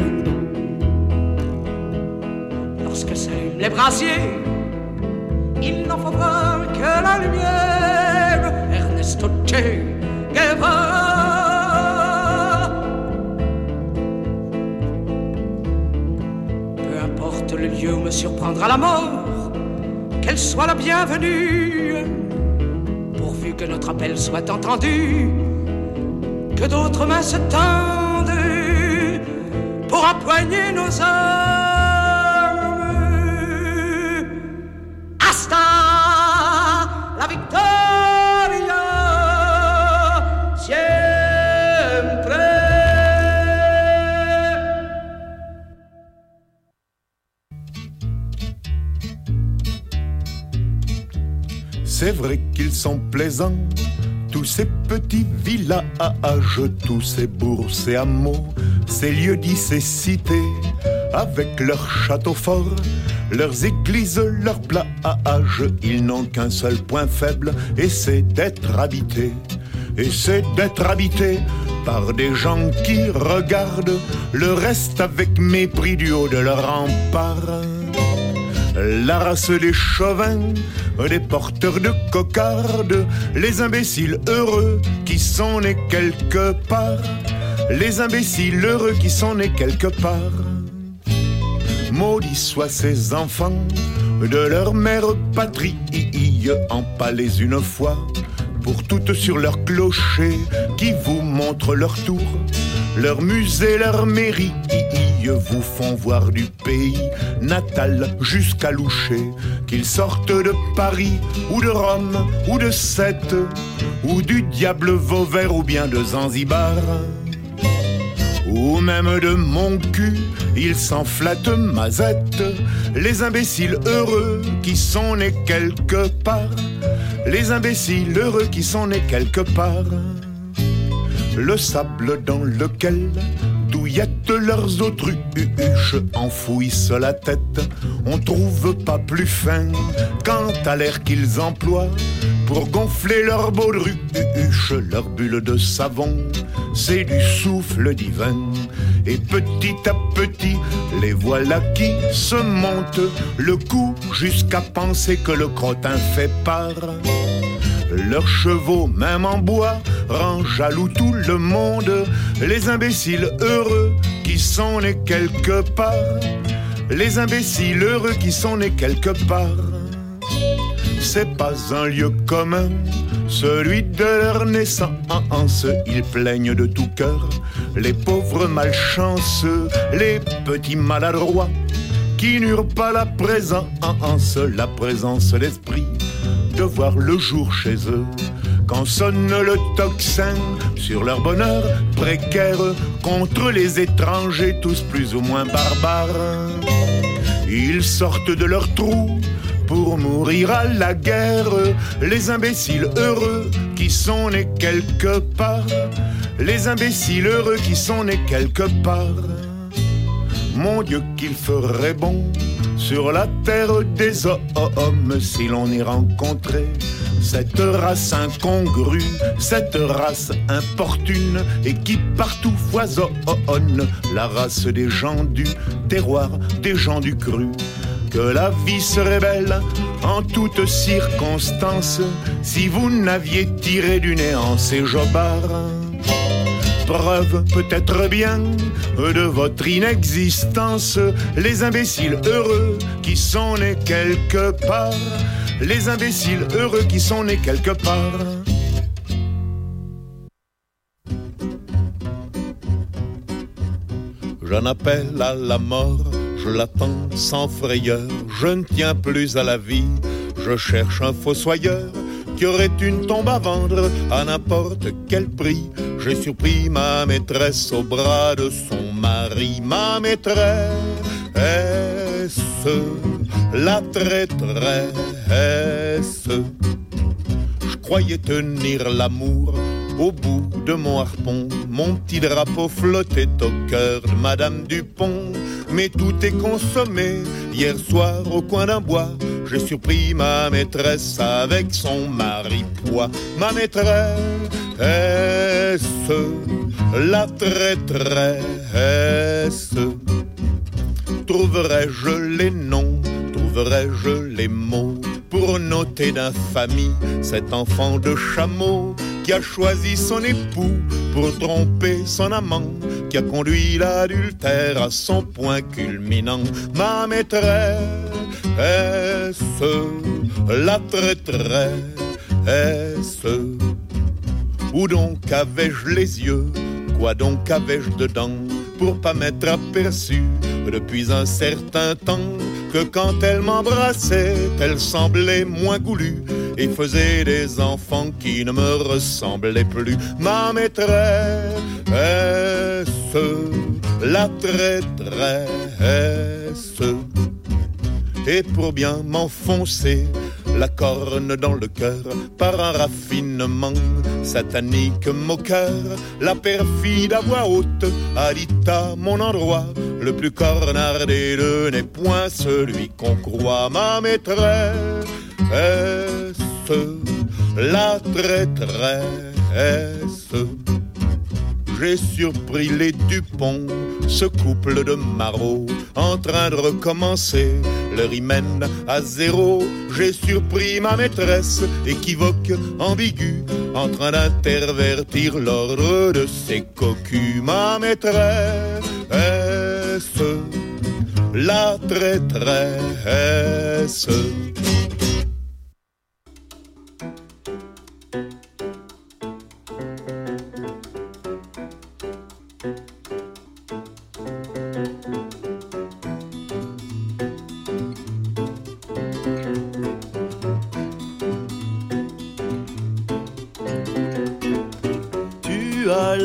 Lorsque s'allument les brasiers, il n'en faut voir que la lumière. Ernesto Che Guevara. Peu importe le lieu où me surprendra la mort, qu'elle soit la bienvenue, pourvu que notre appel soit entendu, que d'autres mains se tendent pour empoigner nos armes. Hasta la victoria siempre. C'est vrai qu'ils sont plaisants, tous ces petits villages, tous ces bourgs, ces hameaux, ces lieux dits, ces cités, avec leurs châteaux forts, leurs églises, leurs plages. Ils n'ont qu'un seul point faible, et c'est d'être habités. Et c'est d'être habités par des gens qui regardent le reste avec mépris du haut de leur rempart. La race des chauvins, des porteurs de cocardes, les imbéciles heureux qui sont nés quelque part, les imbéciles heureux qui sont nés quelque part. Maudits soient ces enfants de leur mère patrie, empalés une fois pour toutes sur leur clocher, qui vous montrent leur tour, leur musée, leur mairie, feuilles vous font voir du pays natal jusqu'à Loucher, qu'ils sortent de Paris ou de Rome ou de Sète ou du diable Vauvert ou bien de Zanzibar ou même de mon cul, ils s'en flattent mazette, les imbéciles heureux qui sont nés quelque part, les imbéciles heureux qui sont nés quelque part. Le sable dans lequel douillettent leurs autruches enfouissent la tête, on trouve pas plus fin quant à l'air qu'ils emploient pour gonfler leur baudruche, leur bulle de savon, c'est du souffle divin. Et petit à petit, les voilà qui se montent le cou jusqu'à penser que le crottin fait part. Leurs chevaux, même en bois, rendent jaloux tout le monde. Les imbéciles heureux qui sont nés quelque part. Les imbéciles heureux qui sont nés quelque part. C'est pas un lieu commun, celui de leur naissance. Ils plaignent de tout cœur les pauvres malchanceux, les petits maladroits qui n'eurent pas la présence, la présence d'esprit de voir le jour chez eux. Quand sonne le tocsin sur leur bonheur précaire contre les étrangers tous plus ou moins barbares, ils sortent de leur trou pour mourir à la guerre. Les imbéciles heureux qui sont nés quelque part, les imbéciles heureux qui sont nés quelque part. Mon Dieu qu'il ferait bon sur la terre des hommes si l'on y rencontrait cette race incongrue, cette race importune et qui partout foisonne, la race des gens du terroir, des gens du cru. Que la vie serait belle en toutes circonstances si vous n'aviez tiré du néant ces jobards. Preuve peut-être bien de votre inexistence, les imbéciles heureux qui sont nés quelque part, les imbéciles heureux qui sont nés quelque part. J'en appelle à la mort, je l'attends sans frayeur, je ne tiens plus à la vie, je cherche un fossoyeur qui aurait une tombe à vendre à n'importe quel prix. J'ai surpris ma maîtresse au bras de son mari, ma maîtresse, la traîtresse. Je croyais tenir l'amour au bout de mon harpon, mon petit drapeau flottait au cœur de Madame Dupont. Mais tout est consommé, hier soir au coin d'un bois, j'ai surpris ma maîtresse avec son mari poids. Ma maîtresse, la traîtresse. Trouverais-je les noms, trouverais-je les mots pour noter d'infamie cet enfant de chameau qui a choisi son époux pour tromper son amant, qui a conduit l'adultère à son point culminant. Ma maîtresse, la traîtresse. Où donc avais-je les yeux, quoi donc avais-je dedans, pour pas m'être aperçu depuis un certain temps que quand elle m'embrassait, elle semblait moins goulue et faisait des enfants qui ne me ressemblaient plus. Ma maîtresse, la traîtresse. Et pour bien m'enfoncer la corne dans le cœur par un raffinement satanique moqueur, la perfide à voix haute a dit à mon endroit: le plus cornard des deux n'est point celui qu'on croit. Ma maîtresse, la traîtresse. J'ai surpris les Dupont, ce couple de marauds, en train de recommencer leur hymen à zéro. J'ai surpris ma maîtresse, équivoque, ambiguë, en train d'intervertir l'ordre de ses cocus. Ma maîtresse, la traîtresse.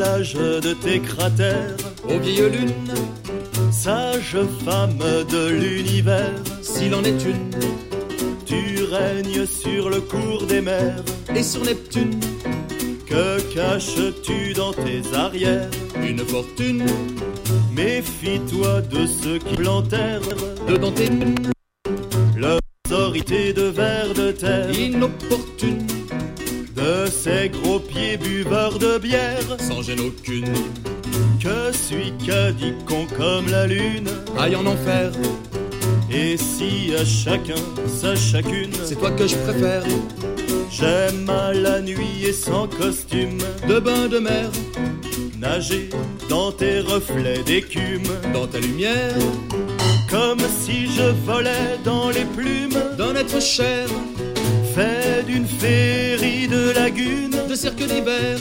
paysage de tes cratères. Ô vieille lune, sage femme de l'univers, s'il en est une, tu règnes sur le cours des mers. Et sur Neptune, que caches-tu dans tes arrières? Une fortune. Méfie-toi de ceux qui plantèrent dedans tes l'autorité de vers de terre. Inopportune. De ces gros pieds buveurs de bière, sans gêne aucune. Que suis caddie con comme la lune, aille en enfer. Et si à chacun sa chacune, c'est toi que je préfère. J'aime à la nuit et sans costume, de bain de mer, nager dans tes reflets d'écume, dans ta lumière, comme si je volais dans les plumes d'un être cher, fait d'une féerie de lagunes, de cirque d'hiver.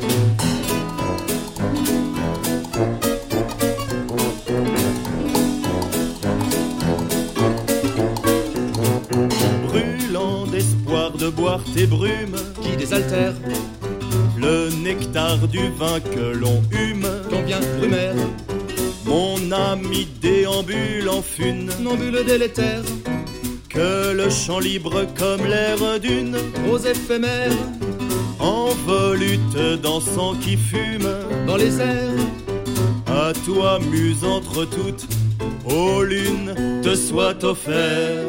Brûlant d'espoir de boire tes brumes, qui désaltèrent le nectar du vin que l'on hume. Combien brumaire, mon ami déambule en fune, nombule délétère, que le champ libre comme l'air d'une rose éphémère, en volute dansant qui fume dans les airs. À toi muse entre toutes, ô lune, te soit offert.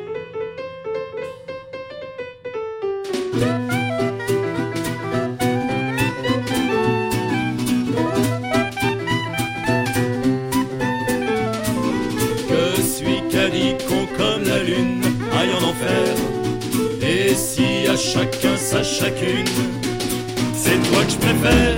Que suis caddie con comme la lune, aille en enfer. Et si à chacun sa chacune, c'est toi que je préfère.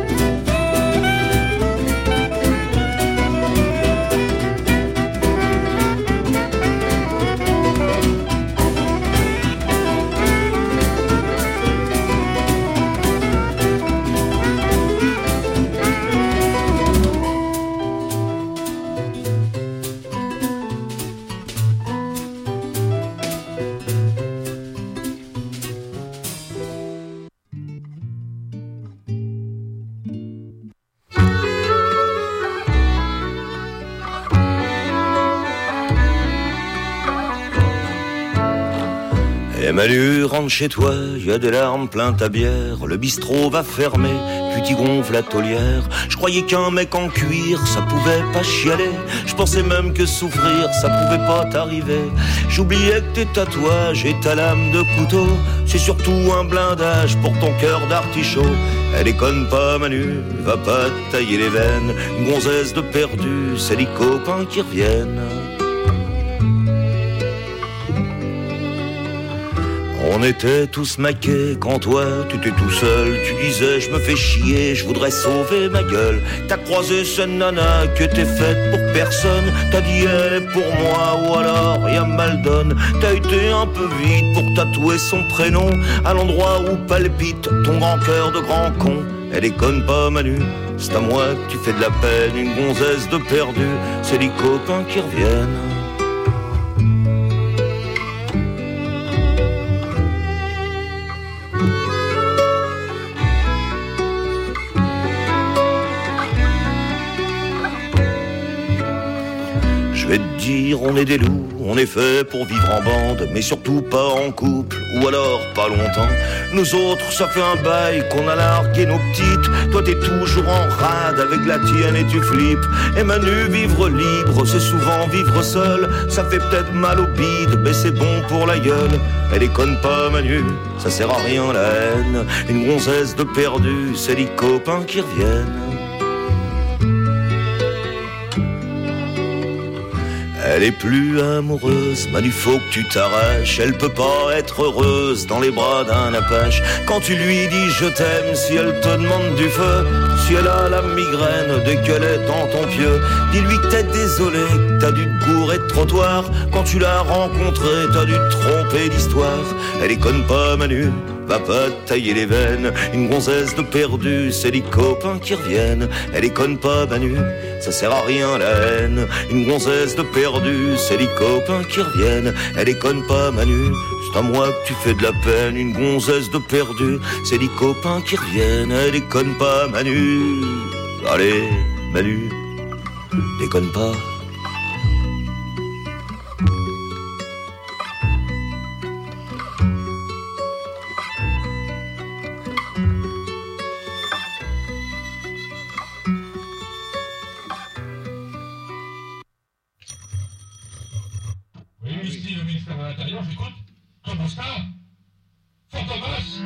Et Manu, rentre chez toi, y a des larmes plein ta bière. Le bistrot va fermer, puis t'y gonfle la taulière. Je croyais qu'un mec en cuir, ça pouvait pas chialer. Je pensais même que souffrir, ça pouvait pas t'arriver. J'oubliais que tes tatouages et ta lame de couteau, c'est surtout un blindage pour ton cœur d'artichaut. Elle déconne pas Manu, va pas te tailler les veines. Une gonzesse de perdu, c'est les copains qui reviennent. On était tous maqués quand toi tu étais tout seul. Tu disais je me fais chier, je voudrais sauver ma gueule. T'as croisé cette nana que t'es faite pour personne. T'as dit elle est pour moi ou alors y'a mal donne. T'as été un peu vite pour tatouer son prénom à l'endroit où palpite ton grand cœur de grand con. Elle déconne pas Manu, c'est à moi que tu fais de la peine. Une gonzesse de perdu, c'est les copains qui reviennent. Je vais te dire, on est des loups, on est fait pour vivre en bande, mais surtout pas en couple, ou alors pas longtemps. Nous autres, ça fait un bail qu'on a largué nos petites. Toi t'es toujours en rade avec la tienne et tu flippes. Et Manu, vivre libre, c'est souvent vivre seul. Ça fait peut-être mal au bide, mais c'est bon pour la gueule. Elle déconne pas Manu, ça sert à rien la haine. Une gonzesse de perdu, c'est les copains qui reviennent. Elle est plus amoureuse, Manu, faut que tu t'arraches. Elle peut pas être heureuse dans les bras d'un apache. Quand tu lui dis je t'aime, si elle te demande du feu, si elle a la migraine dès qu'elle est dans ton pieu, dis-lui que t'es désolé, que t'as dû te bourrer de trottoir. Quand tu l'as rencontrée, t'as dû te tromper d'histoire. Elle déconne pas Manu, va pas te tailler les veines. Une gonzesse de perdu, c'est les copains qui reviennent. Elle déconne pas Manu, ça sert à rien la haine. Une gonzesse de perdu, c'est les copains qui reviennent. Elle déconne pas Manu, c'est à moi que tu fais de la peine. Une gonzesse de perdu, c'est les copains qui reviennent. Elle déconne pas Manu, allez Manu, déconne pas. Comment ça? Fantomas?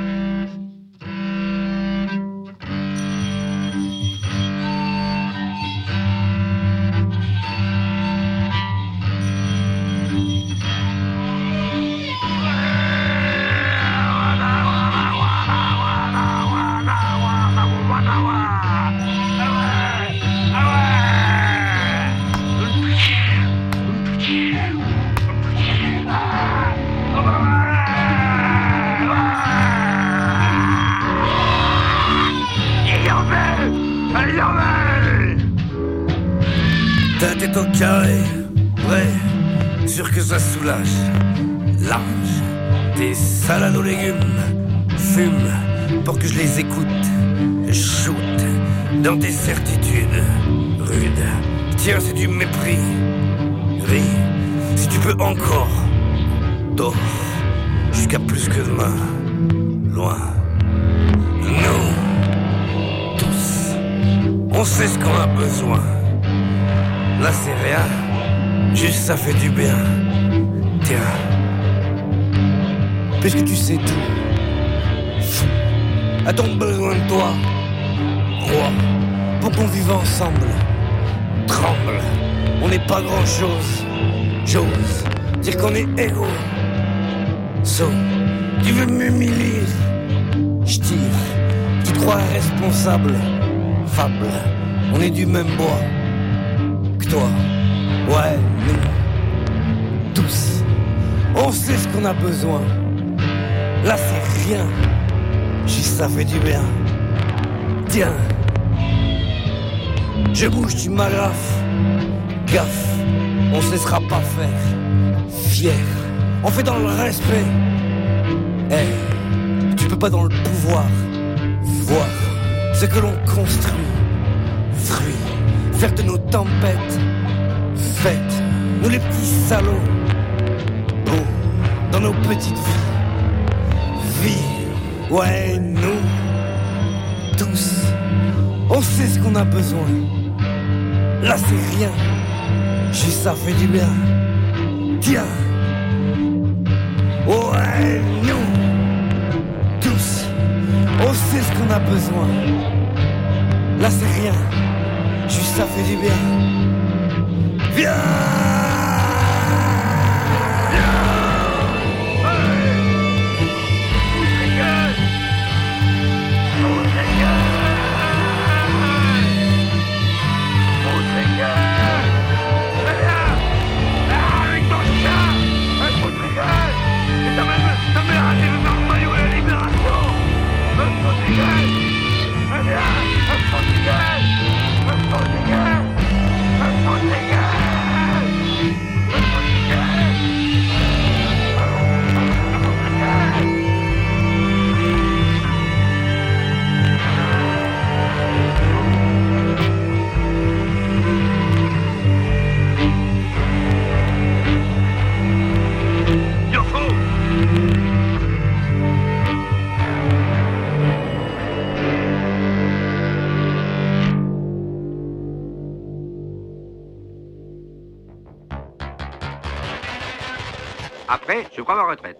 Ta tête au carré, ouais, sûr que ça soulage. Large, tes salades aux légumes, fume pour que je les écoute. Shoot dans tes certitudes rudes. Tiens, c'est du mépris. Ris, si tu peux encore. Dors, jusqu'à plus que demain. Loin. Nous, tous, on sait ce qu'on a besoin. Là c'est rien, juste ça fait du bien. Tiens, puisque tu sais tout, a-t-on besoin de toi, roi, pour qu'on vive ensemble? Tremble, on n'est pas grand-chose. J'ose dire qu'on est égaux. So, tu veux m'humilier? J'tire, tu te crois responsable. Fable, on est du même bois. Toi, ouais, nous, tous, on sait ce qu'on a besoin. Là c'est rien, juste ça fait du bien. Tiens, je bouge, tu m'agrafes. Gaffe, on se laissera pas faire. Fier, on fait dans le respect. Eh, hey, tu peux pas dans le pouvoir voir ce que l'on construit. Fruit, faire de nos tempêtes. Faites, nous les petits salauds. Beau, dans nos petites vies. Vie, ouais, nous, tous, on sait ce qu'on a besoin. Là c'est rien, juste ça fait du bien. Tiens, ouais, nous, tous, on sait ce qu'on a besoin. Là c'est rien, juste ça fait du bien. Viens! Après, je prends ma retraite.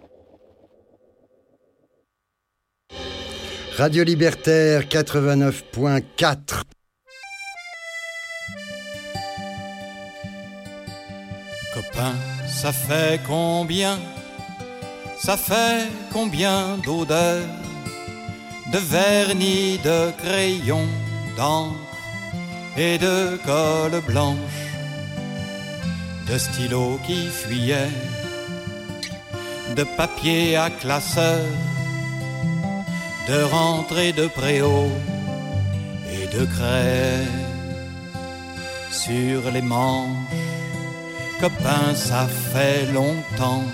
Radio Libertaire quatre-vingt-neuf point quatre. Copain, ça fait combien? Ça fait combien d'odeurs, de vernis, de crayons, d'encre et de colle blanche, de stylos qui fuyaient, de papier à classeur, de rentrée de préau et de craie sur les manches. Copain, ça fait longtemps.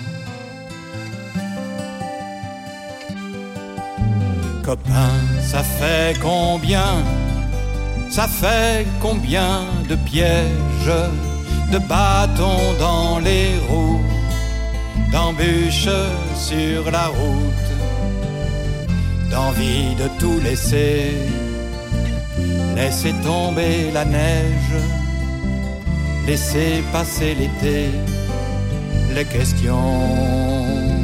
Copain, ça fait combien? Ça fait combien de pièges, de bâtons dans les roues, d'embûches sur la route, d'envie de tout laisser, laisser tomber la neige, laisser passer l'été, les questions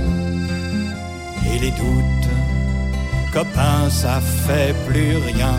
et les doutes. Copain, ça fait plus rien.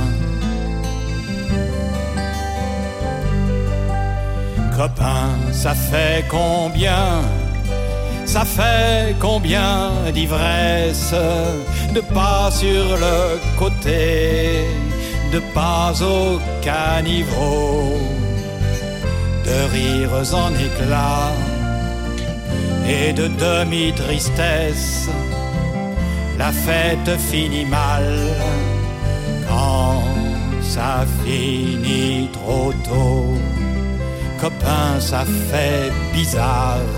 Copain, ça fait combien? Ça fait combien d'ivresse, de pas sur le côté, de pas au caniveau, de rires en éclats et de demi-tristesse. La fête finit mal quand ça finit trop tôt. Copain, ça fait bizarre.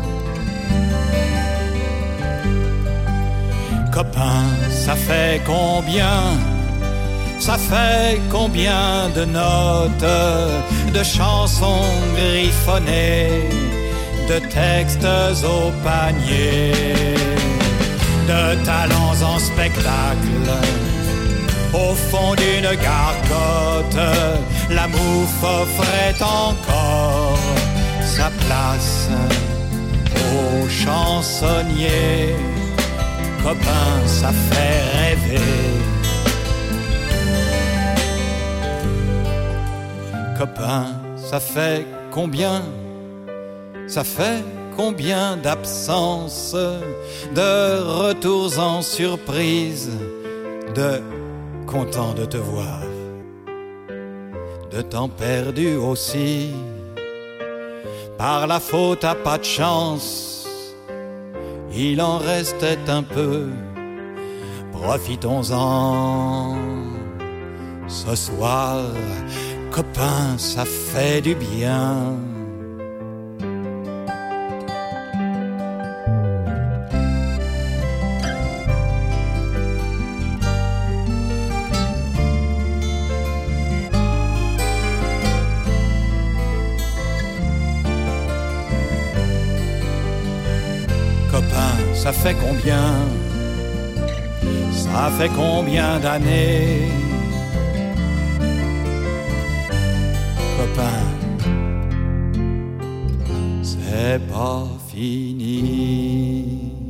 Copain, ça fait combien? Ça fait combien de notes, de chansons griffonnées, de textes au panier, de talents en spectacle. Au fond d'une gargote, la mouffe offrait encore sa place aux chansonniers. Copain, ça fait rêver. Copain, ça fait combien? Ça fait combien d'absences, de retours en surprise, de content de te voir, de temps perdu aussi, par la faute à pas de chance, il en restait un peu, profitons-en ce soir, copain, ça fait du bien. Ça fait combien? Ça fait combien d'années? Copain, c'est pas fini.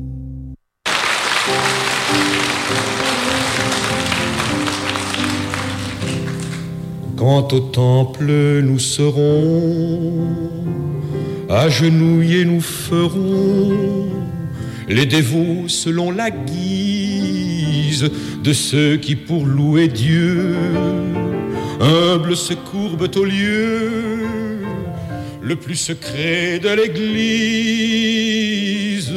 Quand au temple nous serons, agenouillés nous ferons les dévots selon la guise de ceux qui pour louer Dieu humbles se courbent au lieu le plus secret de l'église.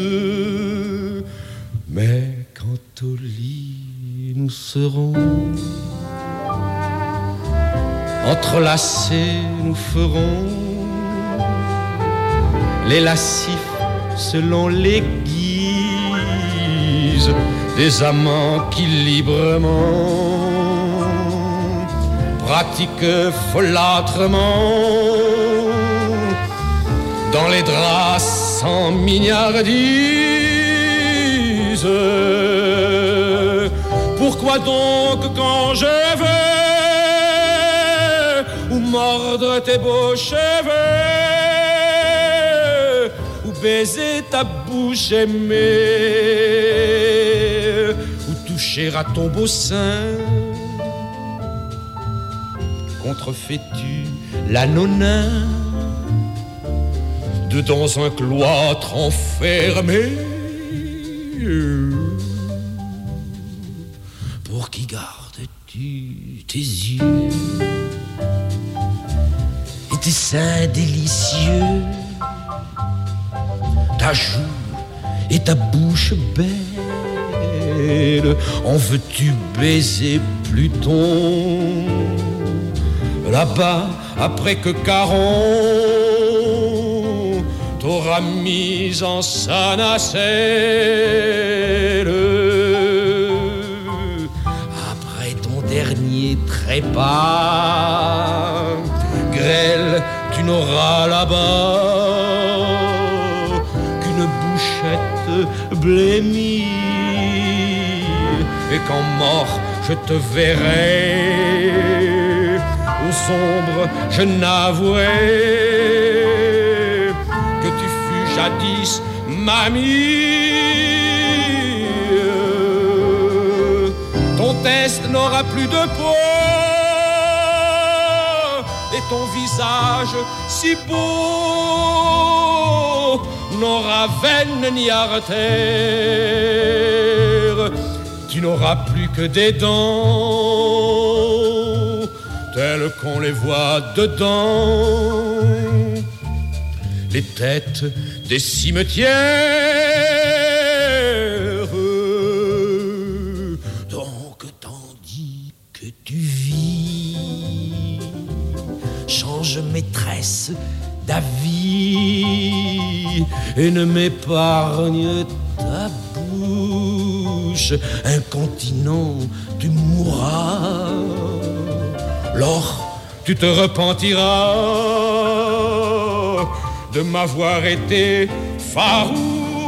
Mais quand au lit nous serons entrelacés, nous ferons les lascifs selon les guises des amants qui librement pratiquent folâtrement dans les draps sans mignardise. Pourquoi donc quand je veux ou mordre tes beaux cheveux ou baiser ta bouche aimée ou toucher à ton beau sein, contrefais-tu l'anonin de dans un cloître enfermé? Pour qui gardes-tu tes yeux et tes seins délicieux, ta joue et ta bouche belle. En veux-tu baiser Pluton? Là-bas, après que Charon t'aura mise en sa nacelle, après ton dernier trépas, grêle, tu n'auras là-bas qu'une bouchette blêmie, et quand mort je te verrai, aux ombres je n'avouerai que tu fus jadis mamie. Ton test n'aura plus de poids et ton visage si beau n'aura veine ni artère. Tu n'auras plus que des dents telles qu'on les voit dedans les têtes des cimetières. Donc tandis que tu vis, change maîtresse d'avis et ne m'épargne ta bouche. Incontinent, tu mourras. Lors, tu te repentiras de m'avoir été farouche.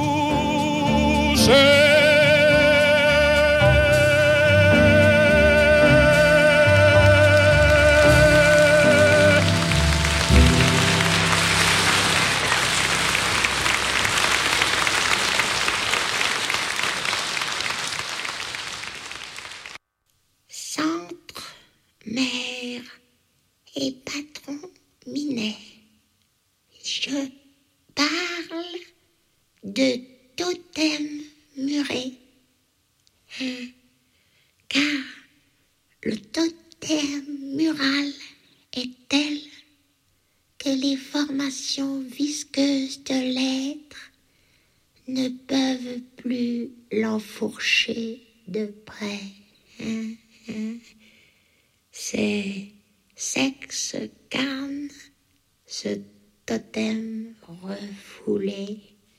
Centre, mère et patron Minet. Je parle de totem muré, hein, car le totem mural est tel que les formations visqueuses de l'être ne peuvent plus l'enfourcher de près. Hein, hein. C'est sexe carne, ce totem refoulé.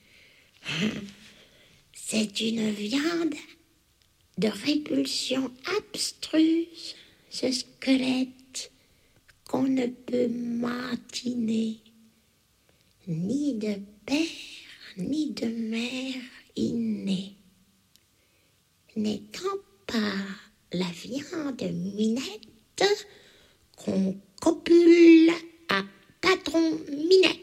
C'est une viande de répulsion abstruse, ce squelette qu'on ne peut matiner, ni de père ni de mère innée. N'étant pas la viande minette qu'on copule à patron Minet.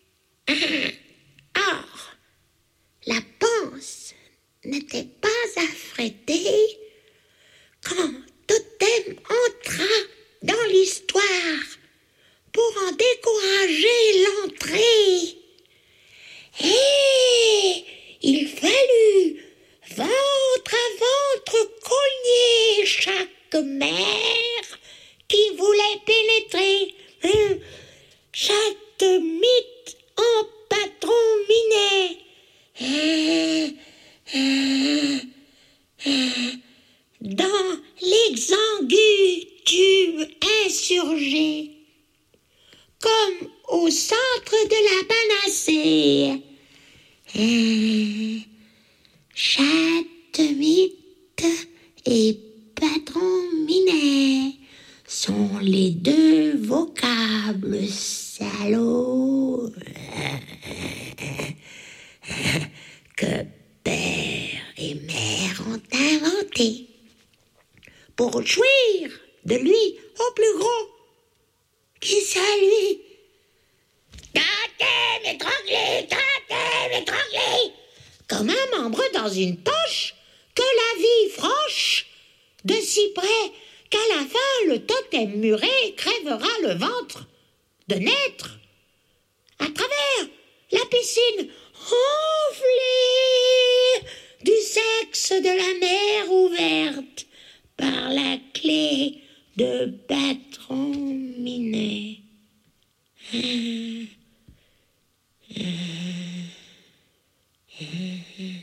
Or, la panse n'était pas affrétée quand Totem entra dans l'histoire pour en décourager l'entrée. Et il fallut ventre à ventre cogner chaque mère qui voulait pénétrer. Hein, chaque mythe en patron Minet. Hein, hein, hein, dans l'exangu tube insurgé, comme au centre de la panacée. Hein, chaque mythe et patron Minet sont les deux vocables salauds que père et mère ont inventés pour jouir de lui au plus gros. Qui c'est lui? Totem étranglé, totem étranglé, comme un membre dans une poche que la vie franche, de si près qu'à la fin le totem muré crèvera le ventre de naître à travers la piscine enflée du sexe de la mer ouverte par la clé de patron Minet. Hum, hum, hum.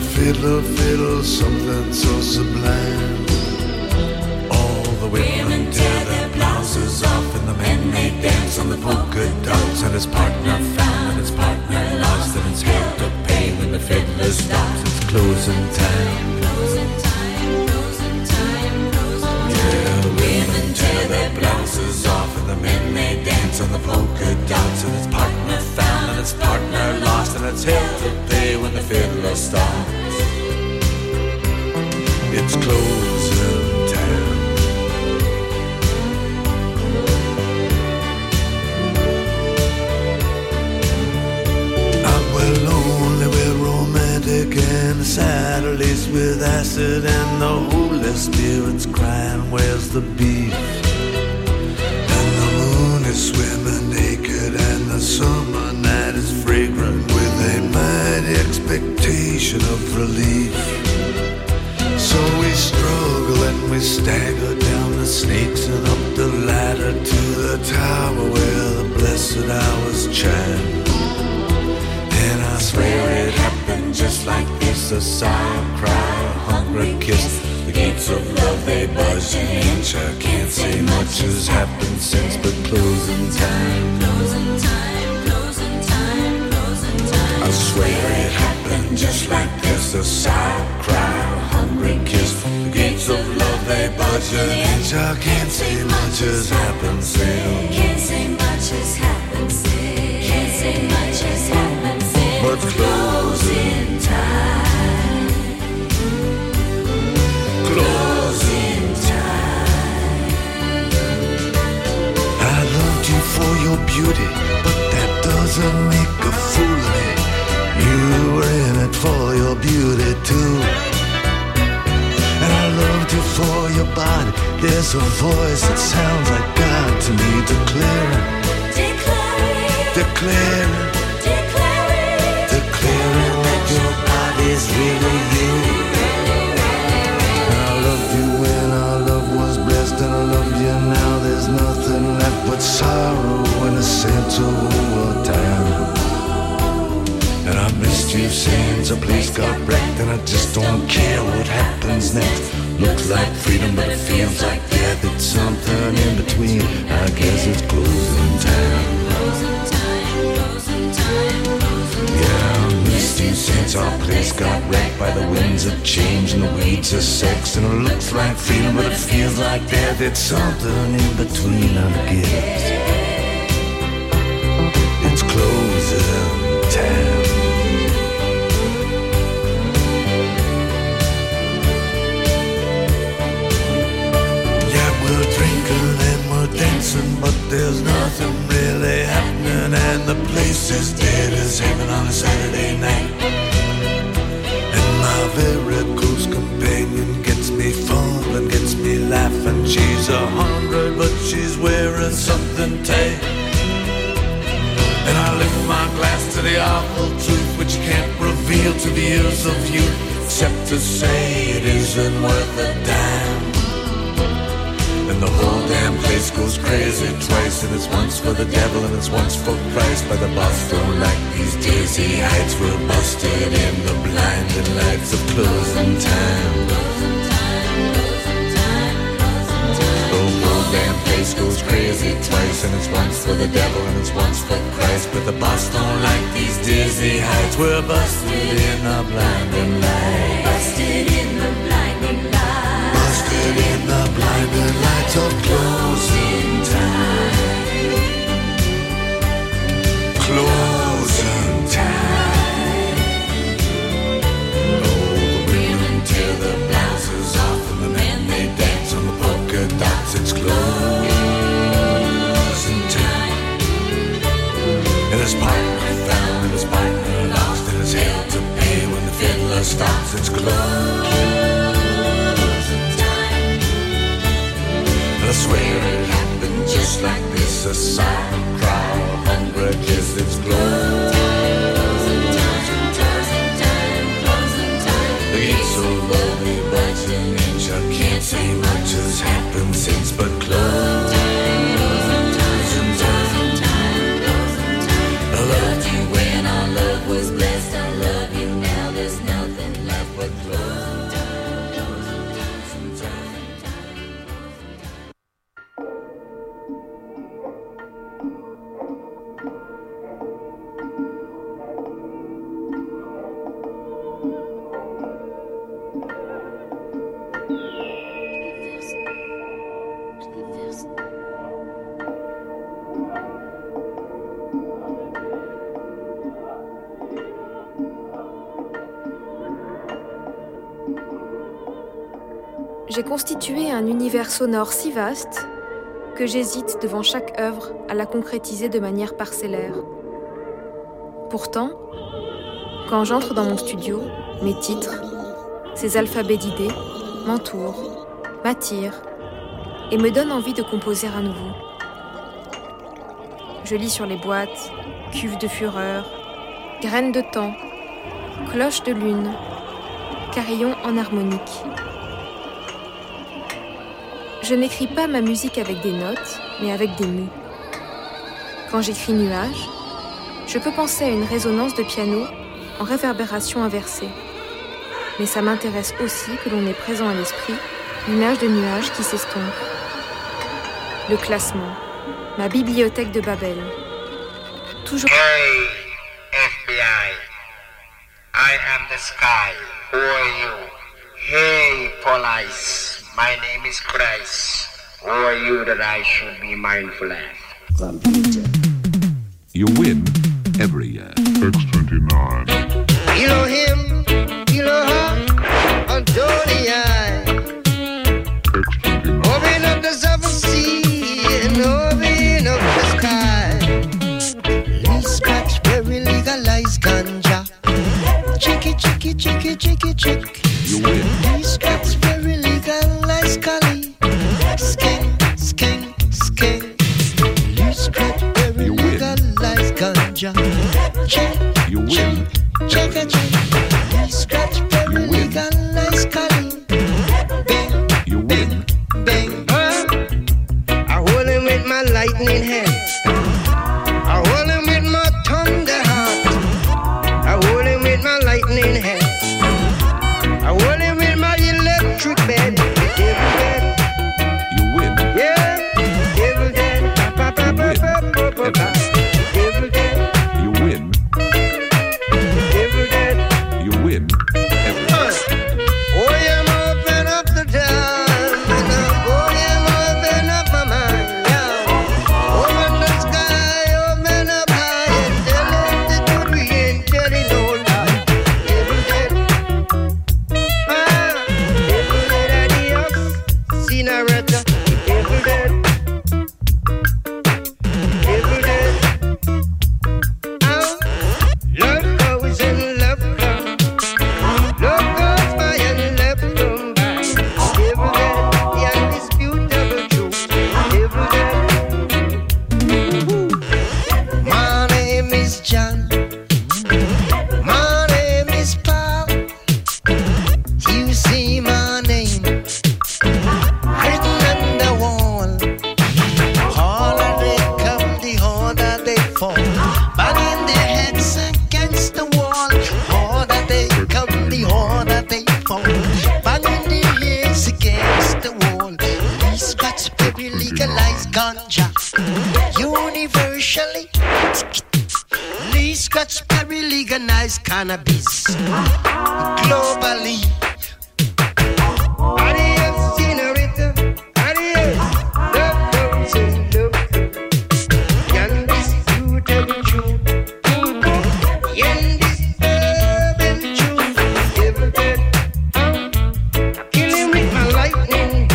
fiddle, fiddle, something so sublime. All the women tear their blouses off, and the men they dance on the polka dots. And his partner found, and his partner lost, and it's hell to pay when the fiddler stops. It's closing time. Yeah, women tear their blouses off, and the men they dance on the polka dots. And his partner found, and his partner lost, and it's hell to pay when the fiddler stops. It's closing time. I'm well lonely, we're romantic, and the saddle is with acid, and the Holy Spirit's crying, where's the beef? And the moon is swimming naked, and the summer night is fragrant with a mighty expectation of relief. So we struggle and we stagger down the snakes and up the ladder to the tower where the blessed hours chime. And I swear it happened just like this, a sigh, a cry, a hungry kiss. The gates of love, they budge an inch. I can't say much has happened since, but closing time. Closing time, closing time, closing time. I swear it happened just like this, a sigh, a cry, a hungry kiss. The gates of love, they budge an inch. I can't say much has happened since. Can't say much has happened since. Can't say much has happened since. But closing time. Closing time. I loved you for your beauty, but that doesn't make a fool of me. You were in it for your beauty too. And I loved you for your body. There's a voice that sounds like God to me, declaring, Declaring, declaring, declaring, declaring that your body's really you. And I loved you when our love was blessed, and I love you now. There's nothing left but sorrow in the center of time. And I missed you since the place got wrecked, and I just don't care what happens next. Looks like freedom, but it feels like death. It's something in between. I guess it's closing time. closing time, closing time, closing time. Yeah, I missed you since our place got wrecked by the winds of change and the weeds of sex. And it looks like freedom, but it feels like death. It's something in between, I guess. It's closing time. We're drinking and we're dancing, but there's nothing really happening, and the place is dead as heaven on a Saturday night. And my very close companion gets me fumbling, gets me laughing. She's a hundred, but she's wearing something tight. And I lift my glass to the awful truth, which you can't reveal to the ears of youth, except to say it isn't worth a dime. And the whole damn place goes crazy twice, and it's once for the devil and it's once for Christ. By the boss don't like these dizzy heights, we're busted in the blinding lights of closing time. The whole damn place goes crazy twice, and it's once for the devil and it's once for Christ. But the boss don't like these dizzy heights, we're busted in the blinding lights. Busted in the blinding light. Busted in the blinding lights of closing time. Closing time. Oh, the women tear their blouses off, and the men they dance on the polka dots. It's closing time. And his partner found, and his partner lost, and his hell to pay when the fiddler stops. It's closing. I swear it happened just like this, a silent cry, a hungry kiss. It's closing time. The gates so low they budge an inch. I can't say much has happened since, but closing time. I loved you when our love was blessed. I love you now. There's nothing left. for clothes. J'ai constitué un univers sonore si vaste que j'hésite devant chaque œuvre à la concrétiser de manière parcellaire. Pourtant, quand j'entre dans mon studio, mes titres, ces alphabets d'idées, m'entourent, m'attirent et me donnent envie de composer à nouveau. Je lis sur les boîtes, cuves de fureur, graines de temps, cloches de lune, carillons en harmonique. Je n'écris pas ma musique avec des notes, mais avec des mots. Quand j'écris nuage, je peux penser à une résonance de piano en réverbération inversée. Mais ça m'intéresse aussi que l'on ait présent à l'esprit l'image de nuages qui s'estompe. Le classement, ma bibliothèque de Babel. Toujours... Hey, F B I, I am the sky, who are you? Hey, police. My name is Christ. Who are you that I should be mindful of? Computer. You win every year. X twenty-nine. Elohim, Elohim, Adonai. X twenty-nine. Open up the seven sea and open up the sky. Lee Scratch, very legalized ganja. Chicky, chicky, chicky, chicky, chick. You win. Lee Scratch, very legalized Cali. Skin, skin, skin. Lee Scratch, very legalized ganja. Check, you win. check, check, check. Lee Scratch, very legalized Cali. Bang, you win. Bang, uh, I hold him with my lightning hand. I hold him with my thunder heart. I hold him with my lightning hand. I hold him with my electric bed. Devil dead. You win. Yeah. Devil dead. Pa, pa, pa, pa, pa, pa, pa, pa. Devil dead. You win. Devil dead. You win every year. Oh, yeah, open up the door. Oh, yeah, open up my mind. Yeah. Open the sky, open up high, and tell them the truth we ain't telling no lie. Devil dead. Ah, devil dead, adios. Senorita. Devil dead. Devil dead. Ah, love goes and love comes. Love goes by and love comes by. Devil dead, the undisputable truth. Devil dead. My name is John. My name is Paul. You see my name written on the wall. Harder they come, the harder they fall. Banging their heads against the wall. Harder they come, the harder they fall. Banging their heads against the wall. Lee Scratch, baby, legalize ganja universally. Lee Scratch, baby, legalize cannabis globally. Adios, senorita. Adios. Love comes and love comes. Undisputable truth. Undisputable truth. Devil dead. Kill him with my lightning.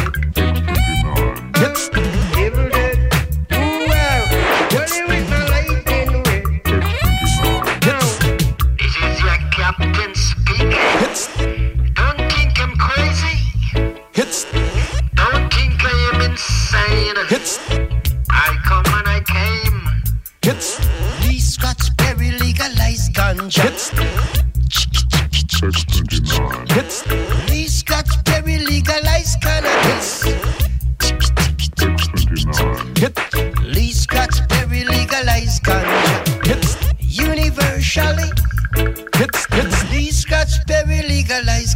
Devil dead. Ooh, wow. Kill him with my lightning. Now, this is your captain speaking. Don't think I'm crazy. Hits. Don't think I am insane. Hits. I come and I came. Hits. Lee Scratch, very legalized ganja. Hits. X twenty-nine. Hits. Lee Scratch, very legalized cannabis. X twenty-nine. Hit. Lee Scratch, very legalized ganja. Hits. Universally. Hits. Hits. Lee Scratch, very legalized